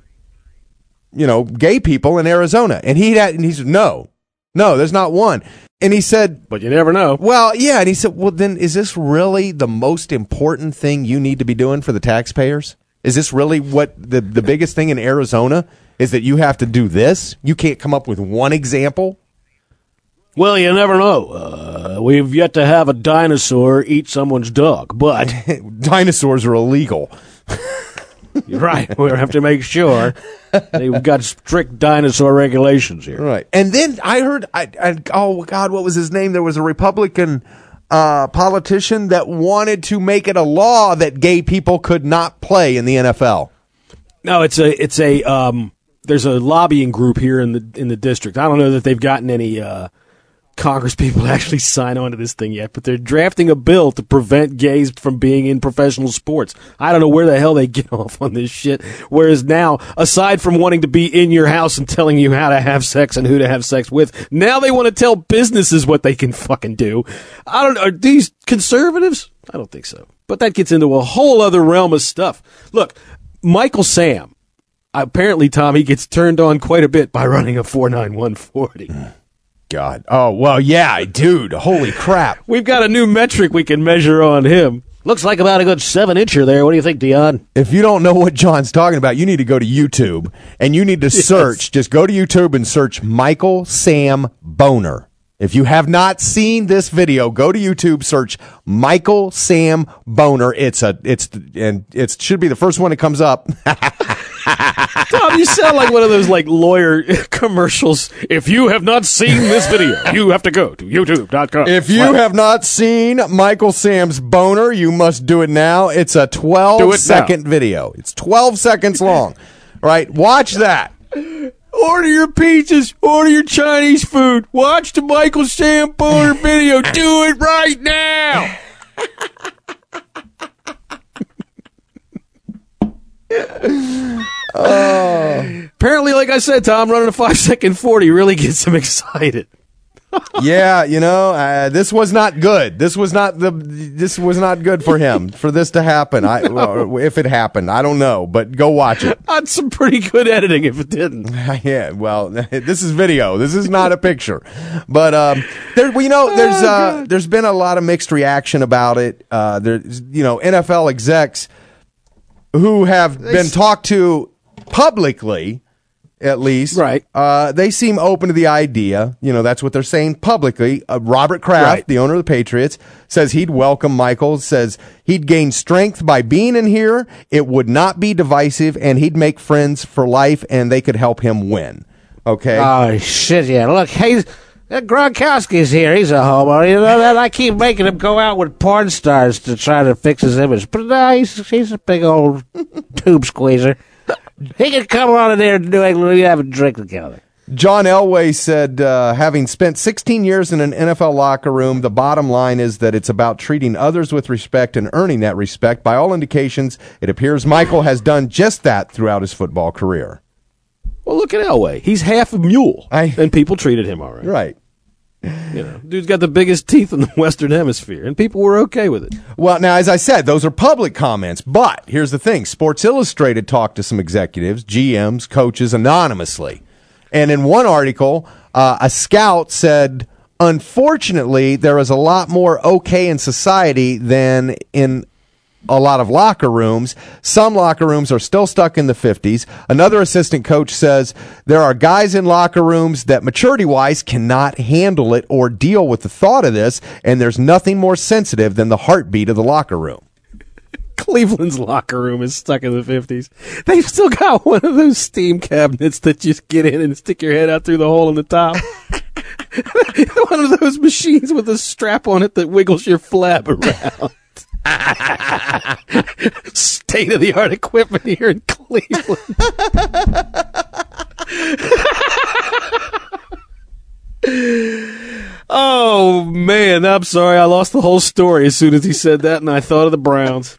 gay people in Arizona? And he said, no, there's not one. And he said, but you never know. Well, yeah. And he said, well, then is this really the most important thing you need to be doing for the taxpayers? Is this really what the biggest thing in Arizona is, that you have to do this? You can't come up with one example? Well, you never know. We've yet to have a dinosaur eat someone's dog, but dinosaurs are illegal. You're right. We have to make sure we've got strict dinosaur regulations here. Right. And then I heard, oh, God, what was his name? There was a Republican politician that wanted to make it a law that gay people could not play in the NFL. No, there's a lobbying group here in the district. I don't know that they've gotten any Congress people actually sign on to this thing yet, but they're drafting a bill to prevent gays from being in professional sports. I don't know where the hell they get off on this shit. Whereas now, aside from wanting to be in your house and telling you how to have sex and who to have sex with, now they want to tell businesses what they can fucking do. I don't know. Are these conservatives? I don't think so. But that gets into a whole other realm of stuff. Look, Michael Sam, apparently, Tom, he gets turned on quite a bit by running a 4.91 40. God. Oh, well, yeah, dude. Holy crap. We've got a new metric we can measure on him. Looks like about a good 7-incher there. What do you think, Dion? If you don't know what John's talking about, you need to go to YouTube and you need to search. Just go to YouTube and search Michael Sam Boner. If you have not seen this video, go to YouTube, search Michael Sam Boner. It should be the first one that comes up. Tom, you sound like one of those lawyer commercials. If you have not seen this video, you have to go to youtube.com. If you have not seen Michael Sam's Boner, you must do it now. It's a 12-second video. It's 12 seconds long. Right? Watch that. Order your pizzas. Order your Chinese food. Watch the Michael Sam Boner video. Do it right now. Apparently, like I said, Tom, running a 5-second 40 really gets him excited. Yeah, this was not good. This was not good for him for this to happen. If it happened, I don't know, but go watch it. That's some pretty good editing if it didn't. Yeah, well, this is video. This is not a picture. But there's been a lot of mixed reaction about it. There's NFL execs who have been talked to publicly, at least. Right. They seem open to the idea. That's what they're saying publicly. Robert Kraft, the owner of the Patriots, says he'd welcome Michael, says he'd gain strength by being in here. It would not be divisive, and he'd make friends for life, and they could help him win. Okay? Oh, shit, yeah. Look, Gronkowski's here. He's a homo. That I keep making him go out with porn stars to try to fix his image. But he's a big old tube squeezer. He can come on in there and have a drink together. John Elway said, having spent 16 years in an NFL locker room, the bottom line is that it's about treating others with respect and earning that respect. By all indications, it appears Michael has done just that throughout his football career. Well, look at Elway. He's half a mule, and people treated him all right. Right. Dude's got the biggest teeth in the Western Hemisphere, and people were okay with it. Well, now, as I said, those are public comments, but here's the thing. Sports Illustrated talked to some executives, GMs, coaches, anonymously. And in one article, a scout said, unfortunately, there is a lot more okay in society than in a lot of locker rooms. Some locker rooms are still stuck in the 50s. Another assistant coach says there are guys in locker rooms that maturity-wise cannot handle it or deal with the thought of this, and there's nothing more sensitive than the heartbeat of the locker room. Cleveland's locker room is stuck in the 50s. They've still got one of those steam cabinets that just get in and stick your head out through the hole in the top. One of those machines with a strap on it that wiggles your flab around. State-of-the-art equipment here in Cleveland. Oh, man, I'm sorry. I lost the whole story as soon as he said that, and I thought of the Browns.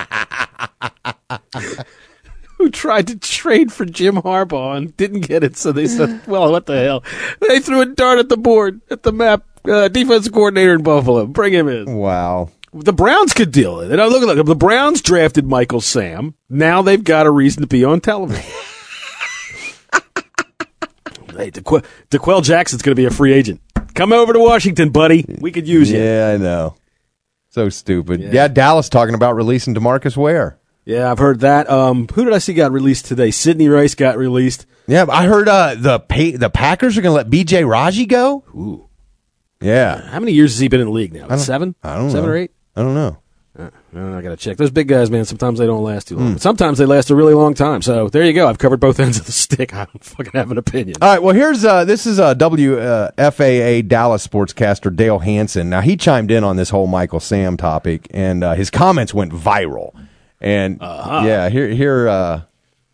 Who tried to trade for Jim Harbaugh and didn't get it, so they said, well, what the hell? They threw a dart at the board, at the map. Defensive coordinator in Buffalo. Bring him in. Wow. The Browns could deal with it. Look, the Browns drafted Michael Sam. Now they've got a reason to be on television. Hey, DeQuell Jackson's going to be a free agent. Come over to Washington, buddy. We could use you. Yeah, I know. So stupid. Yeah, Dallas talking about releasing DeMarcus Ware. Yeah, I've heard that. Who did I see got released today? Sidney Rice got released. Yeah, I heard the Packers are going to let B.J. Raji go. Ooh. Yeah. How many years has he been in the league now? 7? I don't know. 7 or 8? I don't know. I got to check. Those big guys, man, sometimes they don't last too long. But sometimes they last a really long time. So there you go. I've covered both ends of the stick. I don't fucking have an opinion. All right, well, this is WFAA Dallas sportscaster Dale Hansen. Now, he chimed in on this whole Michael Sam topic, and his comments went viral. And, yeah, here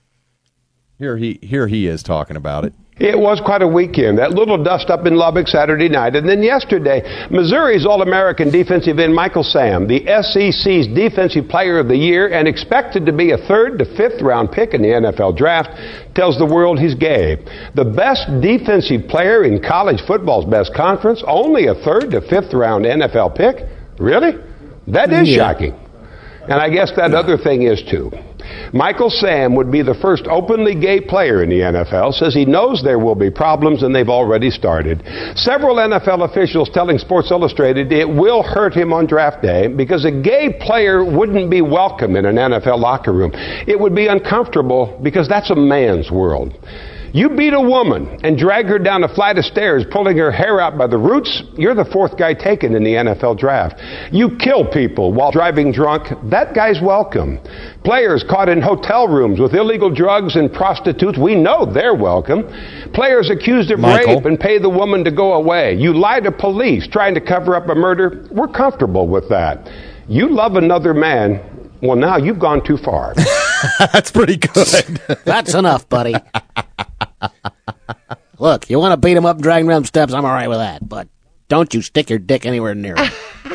he is talking about it. It was quite a weekend. That little dust up in Lubbock Saturday night. And then yesterday, Missouri's All-American defensive end Michael Sam, the SEC's Defensive Player of the Year and expected to be a 3rd to 5th round pick in the NFL draft, tells the world he's gay. The best defensive player in college football's best conference, only a 3rd to 5th round NFL pick? Really? That is shocking. And I guess that other thing is, too. Michael Sam would be the first openly gay player in the NFL, says he knows there will be problems and they've already started. Several NFL officials telling Sports Illustrated it will hurt him on draft day because a gay player wouldn't be welcome in an NFL locker room. It would be uncomfortable because that's a man's world. You beat a woman and drag her down a flight of stairs, pulling her hair out by the roots, you're the fourth guy taken in the NFL draft. You kill people while driving drunk, that guy's welcome. Players caught in hotel rooms with illegal drugs and prostitutes, we know they're welcome. Players accused of rape and pay the woman to go away. You lie to police trying to cover up a murder, we're comfortable with that. You love another man, well, now you've gone too far. That's pretty good. That's enough, buddy. Look, you want to beat him up and drag him down the steps, I'm all right with that. But don't you stick your dick anywhere near him.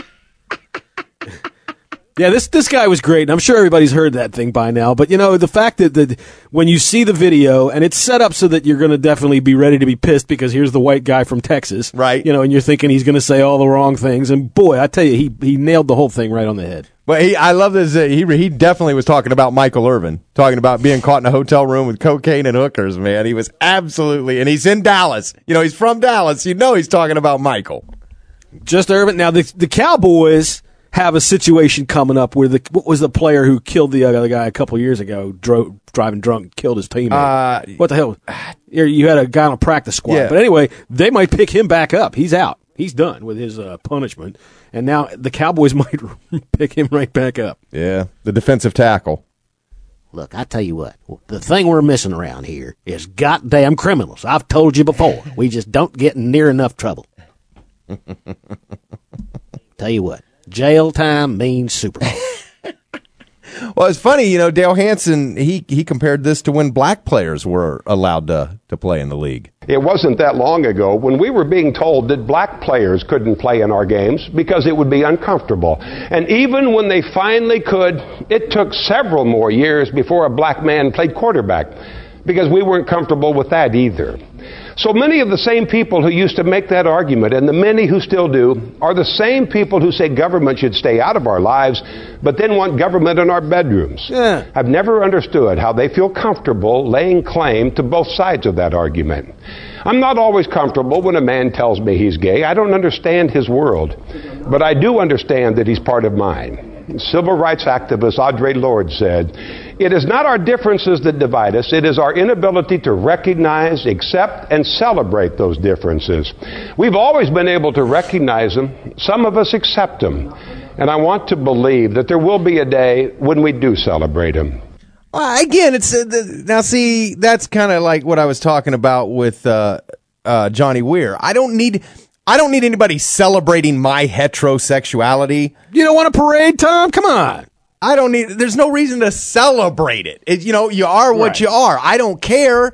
Yeah, this guy was great, and I'm sure everybody's heard that thing by now. But, you know, the fact that when you see the video, and it's set up so that you're going to definitely be ready to be pissed because here's the white guy from Texas. Right. You know, and you're thinking he's going to say all the wrong things. And, boy, I tell you, he nailed the whole thing right on the head. But I love this. He definitely was talking about Michael Irvin, talking about being caught in a hotel room with cocaine and hookers, man. He was absolutely, and he's in Dallas. You know, he's from Dallas. You know he's talking about Michael. Just Irvin. Now, the Cowboys have a situation coming up where what was the player who killed the other guy a couple years ago, driving drunk, killed his teammate? What the hell? You had a guy on a practice squad. Yeah. But anyway, they might pick him back up. He's out. He's done with his punishment. And now the Cowboys might pick him right back up. Yeah, the defensive tackle. Look, I tell you what, the thing we're missing around here is goddamn criminals. I've told you before. We just don't get near enough trouble. Tell you what, jail time means Super Bowl. Well, it's funny, you know, Dale Hansen, he compared this to when black players were allowed to play in the league. It wasn't that long ago when we were being told that black players couldn't play in our games because it would be uncomfortable. And even when they finally could, it took several more years before a black man played quarterback because we weren't comfortable with that either. So many of the same people who used to make that argument, and the many who still do, are the same people who say government should stay out of our lives, but then want government in our bedrooms. Yeah. I've never understood how they feel comfortable laying claim to both sides of that argument. I'm not always comfortable when a man tells me he's gay. I don't understand his world, but I do understand that he's part of mine. Civil rights activist Audre Lorde said, "It is not our differences that divide us. It is our inability to recognize, accept, and celebrate those differences. We've always been able to recognize them. Some of us accept them. And I want to believe that there will be a day when we do celebrate them." Again, it's now see, that's kind of like what I was talking about with Johnny Weir. I don't need anybody celebrating my heterosexuality. You don't want a parade, Tom? Come on. There's no reason to celebrate it. You know, you are what you are. I don't care.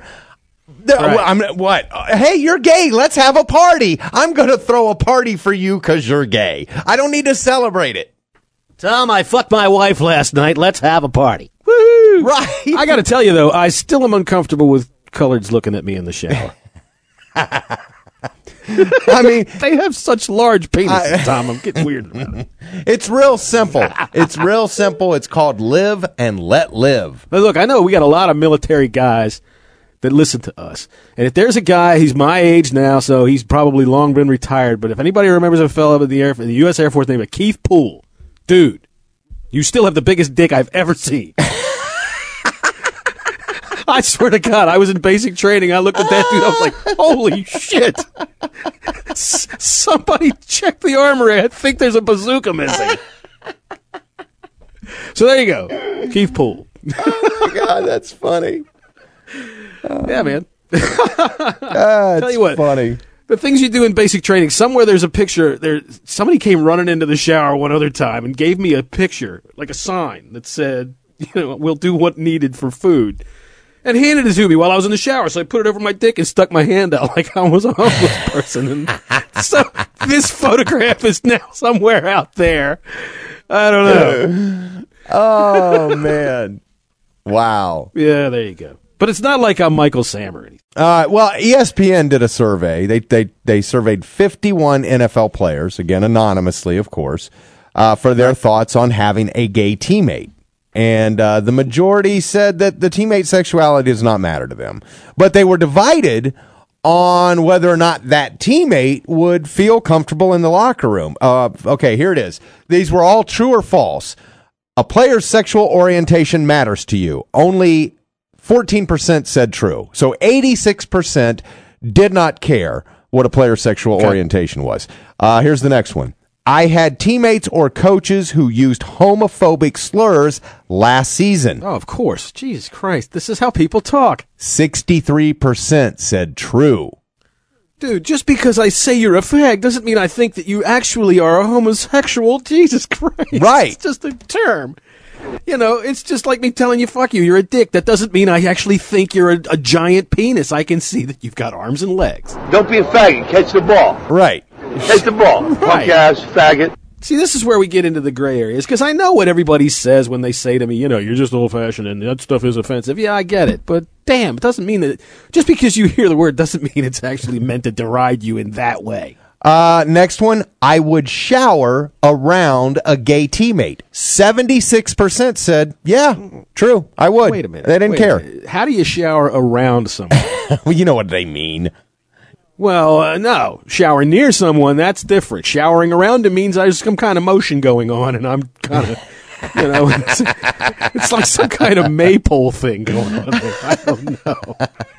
Hey, you're gay. Let's have a party. I'm going to throw a party for you because you're gay. I don't need to celebrate it. Tom, I fucked my wife last night. Let's have a party. Woo! Right. I got to tell you, though, I still am uncomfortable with coloreds looking at me in the shower. I mean, they have such large penises, Tom. I'm getting weird about it. It's real simple. It's real simple. It's called live and let live. But look, I know we got a lot of military guys that listen to us. And if there's a guy, he's my age now, so he's probably long been retired. But if anybody remembers a fellow in the U.S. Air Force named Keith Poole, dude, you still have the biggest dick I've ever seen. I swear to God, I was in basic training. I looked at that dude. I was like, holy shit. Somebody check the armory. I think there's a bazooka missing. So there you go. Keith Poole. Oh, my God, that's funny. Yeah, man. Tell you what, funny. The things you do in basic training, somewhere there's a picture. Somebody came running into the shower one other time and gave me a picture, like a sign that said, we'll do what needed for food. And handed it to me while I was in the shower. So I put it over my dick and stuck my hand out like I was a homeless person. And so this photograph is now somewhere out there. I don't know. Oh, man. Wow. Yeah, there you go. But it's not like I'm Michael Sam or anything. Well, ESPN did a survey. They surveyed 51 NFL players, again, anonymously, of course. for their thoughts on having a gay teammate. And the majority said that the teammate sexuality does not matter to them. But they were divided on whether or not that teammate would feel comfortable in the locker room. Okay, here it is. These were all true or false. A player's sexual orientation matters to you. Only 14% said true. So 86% did not care what a player's sexual orientation was. Here's the next one. I had teammates or coaches who used homophobic slurs last season. Oh, of course. Jesus Christ. This is how people talk. 63% said true. Dude, just because I say you're a fag doesn't mean I think that you actually are a homosexual. Jesus Christ. Right. It's just a term. You know, it's just like me telling you, fuck you, you're a dick. That doesn't mean I actually think you're a giant penis. I can see that you've got arms and legs. Don't be a faggot. Catch the ball. Right. Catch the ball. Punk ass, faggot. See, this is where we get into the gray areas, because I know what everybody says when they say to me, you know, you're just old-fashioned and that stuff is offensive. Yeah, I get it. But damn, it doesn't mean that just because you hear the word doesn't mean it's actually meant to deride you in that way. Next one, I would shower around a gay teammate. 76% said, yeah, true, I would. Wait a minute. They didn't care. How do you shower around someone? Well, you know what they mean. Well, no. Shower near someone, that's different. Showering around it means there's some kind of motion going on, and I'm kind of, you know, it's like some kind of maypole thing going on there. I don't know.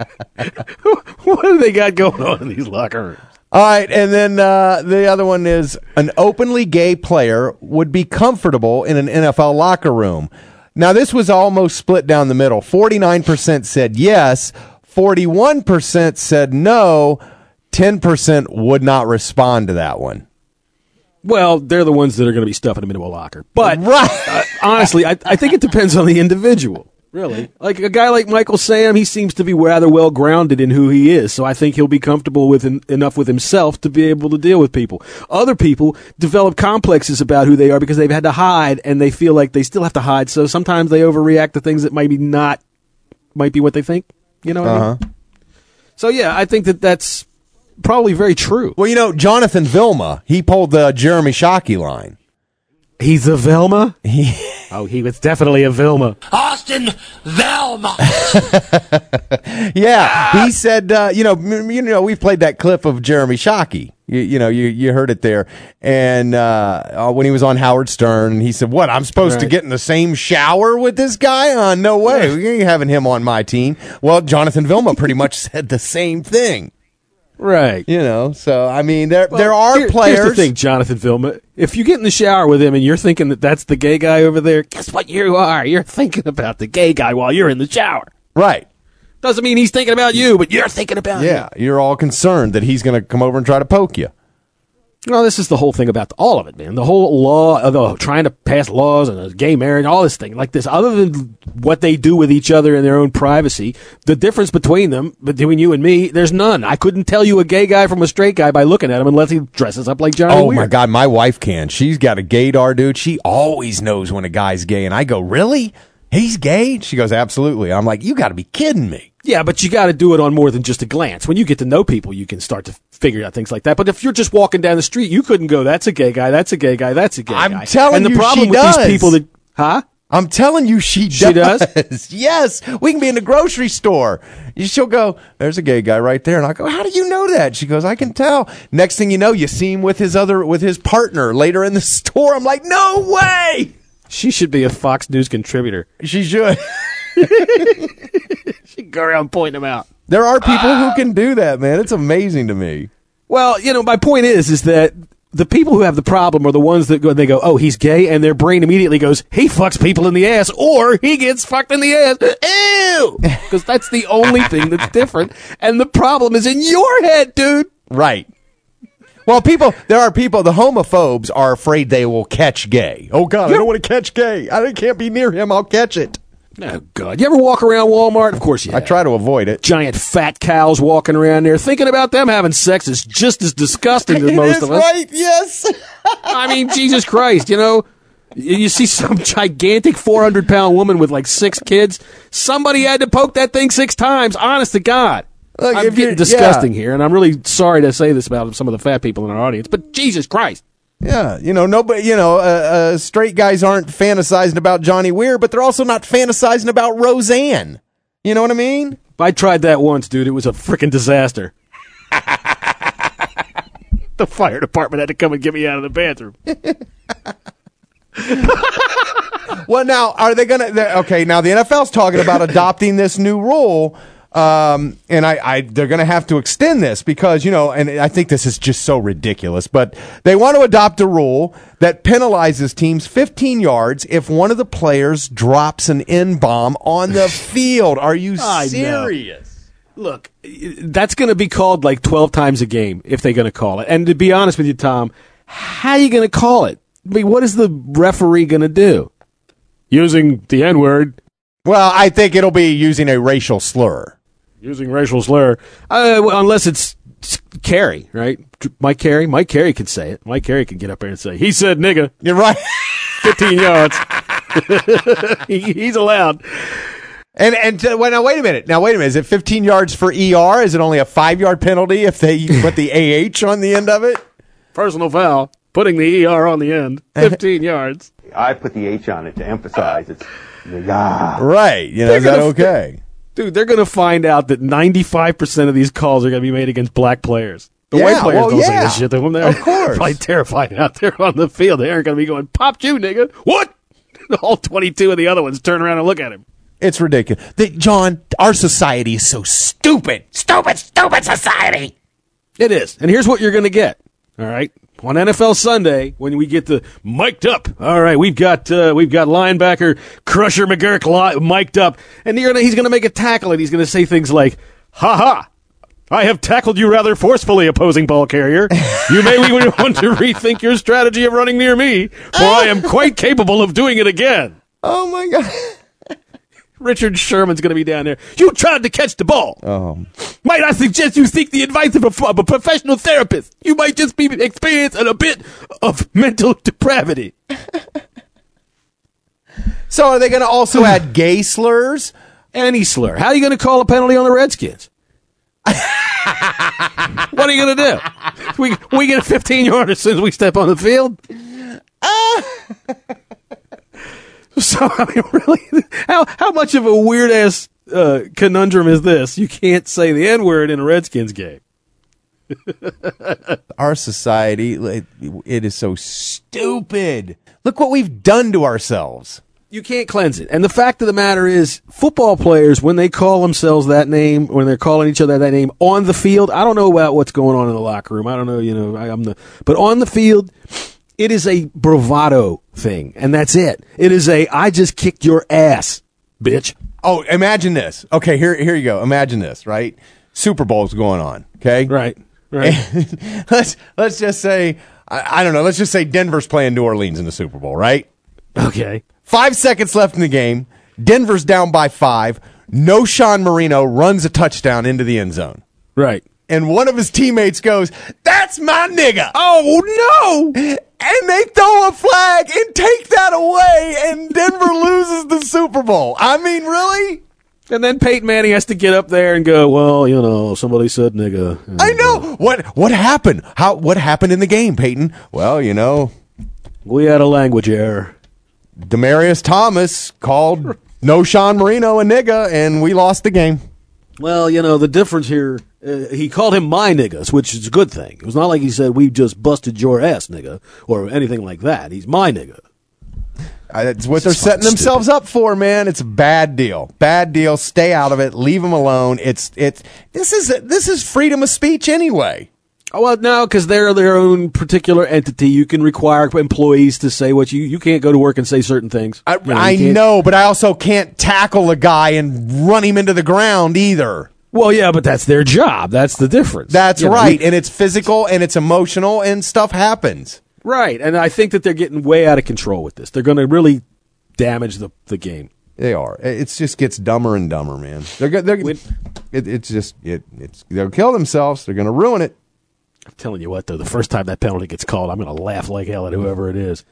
What do they got going on in these locker rooms? All right, and then the other one is an openly gay player would be comfortable in an NFL locker room. Now, this was almost split down the middle. 49% said yes, 41% said no, 10% would not respond to that one. Well, they're the ones that are going to be stuffing them into a locker. But honestly, I think it depends on the individual. Really? Like a guy like Michael Sam, he seems to be rather well grounded in who he is, so I think he'll be comfortable enough with himself to be able to deal with people. Other people develop complexes about who they are because they've had to hide, and they feel like they still have to hide, so sometimes they overreact to things that might be what they think. You know what I mean? So yeah, I think that's probably very true. Well, you know, Jonathan Vilma, he pulled the Jeremy Shockey line. He's a Velma? Oh, he was definitely a Vilma. Austin Velma. Yeah, he said, you know, we've played that clip of Jeremy Shockey. You heard it there. And when he was on Howard Stern, he said, what, I'm supposed to get in the same shower with this guy? No way. We ain't having him on my team. Well, Jonathan Vilma pretty much said the same thing. Right. You know, so, I mean, there are players. Here's the thing, Jonathan Vilma. If you get in the shower with him and you're thinking that that's the gay guy over there, guess what you are? You're thinking about the gay guy while you're in the shower. Right. Doesn't mean he's thinking about you, but you're thinking about him. Yeah, you're all concerned that he's going to come over and try to poke you. Well, this is the whole thing about all of it, man. The whole law, trying to pass laws and gay marriage, all this thing like this. Other than what they do with each other in their own privacy, the difference between you and me, there's none. I couldn't tell you a gay guy from a straight guy by looking at him unless he dresses up like Johnny Weir. Oh, my God, my wife can. She's got a gaydar, dude. She always knows when a guy's gay. And I go, really? He's gay? She goes, absolutely. I'm like, you got to be kidding me. Yeah, but you got to do it on more than just a glance. When you get to know people, you can start to figure out things like that. But if you're just walking down the street, you couldn't go, that's a gay guy, that's a gay guy, that's a gay guy. I'm telling you, and the problem with these people that, I'm telling you, she does. Yes, we can be in the grocery store. She'll go, there's a gay guy right there. And I go, how do you know that? She goes, I can tell. Next thing you know, you see him with his partner later in the store. I'm like, no way. She should be a Fox News contributor. She should. She go around pointing them out. There are people who can do that, man. It's amazing to me. Well, you know, my point is that the people who have the problem are the ones that go, oh, he's gay, and their brain immediately goes, he fucks people in the ass, or he gets fucked in the ass. Ew! Because that's the only thing that's different, and the problem is in your head, dude. Right. Well, there are people, the homophobes are afraid they will catch gay. Oh, God, I don't want to catch gay. I can't be near him. I'll catch it. Oh, God. You ever walk around Walmart? Of course you have. I try to avoid it. Giant fat cows walking around there. Thinking about them having sex is just as disgusting as most of us. Right, yes. I mean, Jesus Christ, you know, you see some gigantic 400-pound woman with like 6 kids. Somebody had to poke that thing 6 times, honest to God. Look, I'm getting disgusting here, and I'm really sorry to say this about some of the fat people in our audience, but Jesus Christ. Yeah, nobody, straight guys aren't fantasizing about Johnny Weir, but they're also not fantasizing about Roseanne. You know what I mean? I tried that once, dude. It was a freaking disaster. The fire department had to come and get me out of the bathroom. Well, now, are they going to... Okay, now the NFL's talking about adopting this new rule, and they're going to have to extend this because, and I think this is just so ridiculous, but they want to adopt a rule that penalizes teams 15 yards if one of the players drops an N-bomb on the field. Are you serious? Look, that's going to be called like 12 times a game if they're going to call it. And to be honest with you, Tom, how are you going to call it? I mean, what is the referee going to do? Using the N-word? Well, I think it'll be using a racial slur. Using racial slur. Unless it's Carey, right? Mike Carey? Mike Carey can say it. Mike Carey can get up there and say, he said nigga. You're right. 15 yards. He's allowed. Well, now wait a minute. Is it 15 yards for ER? Is it only a 5-yard penalty if they put the AH on the end of it? Personal foul. Putting the ER on the end. 15 yards. I put the H on it to emphasize it's right. Is that okay? Dude, they're going to find out that 95% of these calls are going to be made against black players. The white players don't say this shit to them. They're of course. Probably terrified out there on the field. They aren't going to be going, popped you, nigga. What? All 22 of the other ones turn around and look at him. It's ridiculous. John, our society is so stupid. Stupid society. It is. And here's what you're going to get. All right. On NFL Sunday, when we get the mic'd up, all right, we've got linebacker Crusher McGurk mic'd up, and he's going to make a tackle, and he's going to say things like, "Ha ha, I have tackled you rather forcefully, opposing ball carrier. You may want to rethink your strategy of running near me, for I am quite capable of doing it again." Oh my God. Richard Sherman's going to be down there. You tried to catch the ball. Oh. Might I suggest you seek the advice of a professional therapist? You might just be experiencing a bit of mental depravity. So are they going to also add gay slurs? Any slur. How are you going to call a penalty on the Redskins? What are you going to do? We get a 15-yarder as soon as we step on the field? So, I mean, really, how much of a weird-ass conundrum is this? You can't say the N-word in a Redskins game. Our society, it is so stupid. Look what we've done to ourselves. You can't cleanse it. And the fact of the matter is, football players, when they call themselves that name, when they're calling each other that name on the field, I don't know about what's going on in the locker room. I don't know, but on the field, it is a bravado thing, and that's it. It is I just kicked your ass, bitch. Oh, imagine this. Okay, here you go. Imagine this, right? Super Bowl's going on, okay? Right. Let's just say, I don't know, let's just say Denver's playing New Orleans in the Super Bowl, right? Okay. 5 seconds left in the game. Denver's down by 5. Noshan Marino runs a touchdown into the end zone. Right. And one of his teammates goes, "That's my nigga." Oh, no. And they throw a flag and take that away, and Denver loses the Super Bowl. I mean, really? And then Peyton Manning has to get up there and go, well, somebody said nigga. I know. What happened? What happened in the game, Peyton? Well, we had a language error. Demaryius Thomas called Noshan Marino a nigga, and we lost the game. Well, the difference here, he called him my niggas, which is a good thing. It was not like he said, we just busted your ass, nigga, or anything like that. He's my nigga. That's what they're setting themselves up for, man. It's a bad deal. Bad deal. Stay out of it. Leave them alone. This is freedom of speech anyway. Oh, well, no, because they're their own particular entity. You can require employees to say what you can't go to work and say certain things. I know, but I also can't tackle a guy and run him into the ground either. Well, yeah, but that's their job. That's the difference. That's right. And it's physical and it's emotional and stuff happens. Right. And I think that they're getting way out of control with this. They're going to really damage the game. They are. It just gets dumber and dumber, man. They'll kill themselves. They're going to ruin it. I'm telling you what, though, the first time that penalty gets called, I'm going to laugh like hell at whoever it is.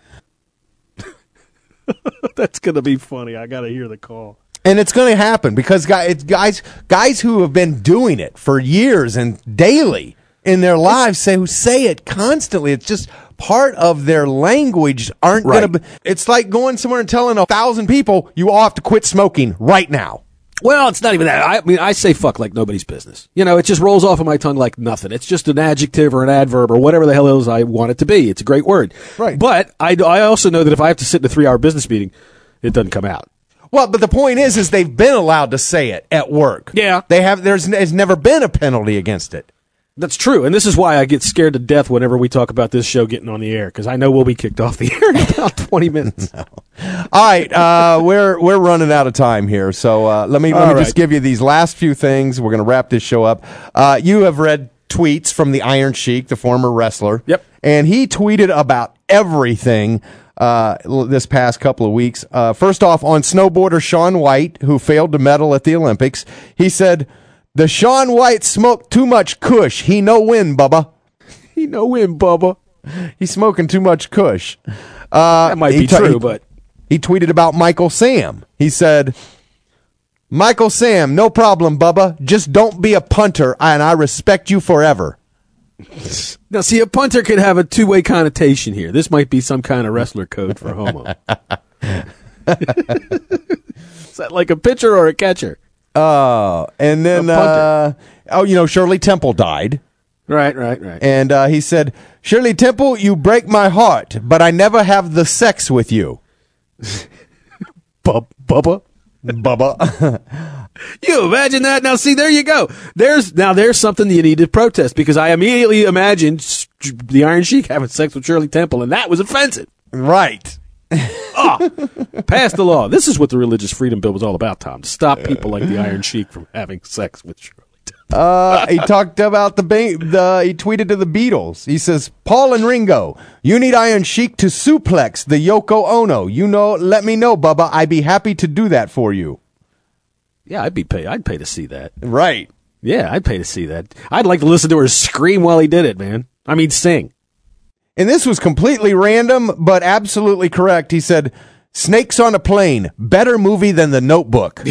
That's going to be funny. I got to hear the call. And it's going to happen because guys who have been doing it for years and daily, in their lives say it constantly. It's just part of their language. Aren't going to. It's like going somewhere and telling 1,000 people you all have to quit smoking right now. Well, it's not even that. I mean, I say fuck like nobody's business. You know, it just rolls off of my tongue like nothing. It's just an adjective or an adverb or whatever the hell it is I want it to be. It's a great word. Right. But I also know that if I have to sit in a 3-hour business meeting, it doesn't come out. Well, but the point is they've been allowed to say it at work. Yeah. They have. There's never been a penalty against it. That's true, and this is why I get scared to death whenever we talk about this show getting on the air, because I know we'll be kicked off the air in about 20 minutes. No. All right, we're running out of time here, so let me just give you these last few things. We're going to wrap this show up. You have read tweets from the Iron Sheik, the former wrestler. Yep. And he tweeted about everything this past couple of weeks. First off, on snowboarder Shaun White, who failed to medal at the Olympics, he said, "The Shaun White smoked too much Kush. He no win, Bubba." He no win, Bubba. He's smoking too much Kush. That might be true, but... He tweeted about Michael Sam. He said, "Michael Sam, no problem, Bubba. Just don't be a punter, and I respect you forever." Now, see, a punter could have a two-way connotation here. This might be some kind of wrestler code for homo. Is that like a pitcher or a catcher? And then, Shirley Temple died. Right. And he said, "Shirley Temple, you break my heart, but I never have the sex with you." Bubba. You imagine that? Now, see, there you go. There's something that you need to protest, because I immediately imagined the Iron Sheik having sex with Shirley Temple, and that was offensive. Right. Pass the law. This is what the Religious Freedom Bill was all about, Tom. To stop people like the Iron Sheik from having sex with Shirley Temple. He talked about he tweeted to the Beatles. He says, "Paul and Ringo, you need Iron Sheik to suplex the Yoko Ono. Let me know, Bubba. I'd be happy to do that for you." Yeah, I'd pay to see that. Right. Yeah, I'd pay to see that. I'd like to listen to her scream while he did it, man. I mean, sing. And this was completely random, but absolutely correct. He said, "Snakes on a Plane, better movie than The Notebook."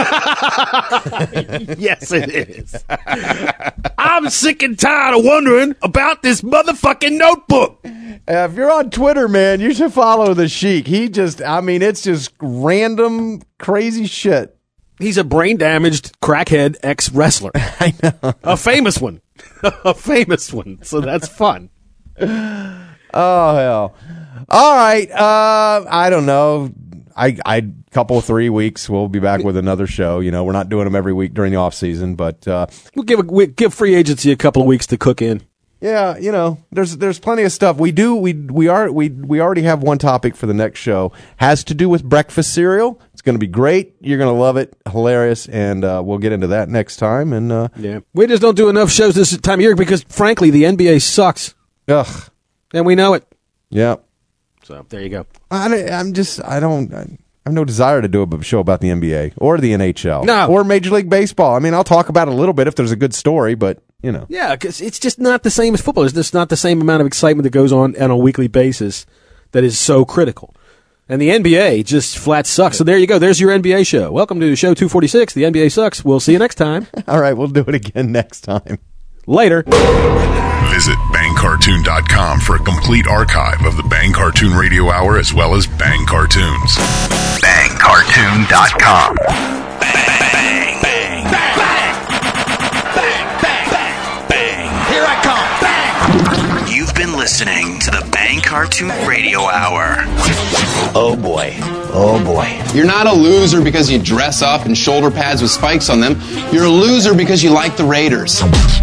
Yes, it is. I'm sick and tired of wondering about this motherfucking Notebook. If you're on Twitter, man, you should follow the Sheik. It's just random, crazy shit. He's a brain-damaged, crackhead ex-wrestler. I know. A famous one. So that's fun. Oh, hell. All right. I don't know. Couple of 3 weeks, we'll be back with another show. We're not doing them every week during the off season, but we'll give free agency a couple of weeks to cook in. Yeah, there's plenty of stuff. We already have one topic for the next show. Has to do with breakfast cereal. It's going to be great. You're going to love it. Hilarious, and we'll get into that next time. And yeah, we just don't do enough shows this time of year because, frankly, the NBA sucks. Ugh, and we know it. Yeah. So there you go. I have no desire to do a show about the NBA or the NHL or Major League Baseball. I mean, I'll talk about it a little bit if there's a good story, but Yeah, because it's just not the same as football. It's just not the same amount of excitement that goes on a weekly basis that is so critical. And the NBA just flat sucks. So there you go. There's your NBA show. Welcome to show 246. The NBA sucks. We'll see you next time. All right, we'll do it again next time. Later. Visit BangCartoon.com for a complete archive of the Bang Cartoon Radio Hour as well as Bang Cartoons. BangCartoon.com. Bang, bang, bang, bang, bang, bang, bang. Here I come. Bang. You've been listening to the Bang Cartoon Radio Hour. Oh boy. Oh boy. You're not a loser because you dress up in shoulder pads with spikes on them. You're a loser because you like the Raiders.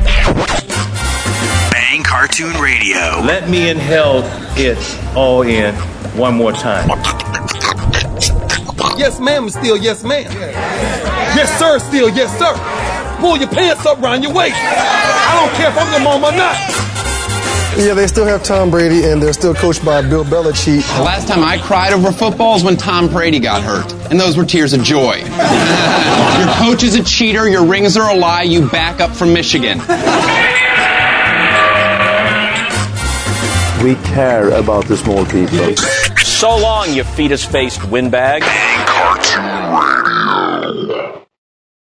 Bang Cartoon Radio. Let me inhale it all in one more time. Yes, ma'am is still yes, ma'am. Yes, sir, still yes, sir. Pull your pants up around your waist. I don't care if I'm your mom or not. Yeah, they still have Tom Brady, and they're still coached by Bill Belichick. The last time I cried over football is when Tom Brady got hurt, and those were tears of joy. Your coach is a cheater, your rings are a lie, you back up from Michigan. We care about the small people. So long, you fetus-faced windbag. Bang Cartoon Radio.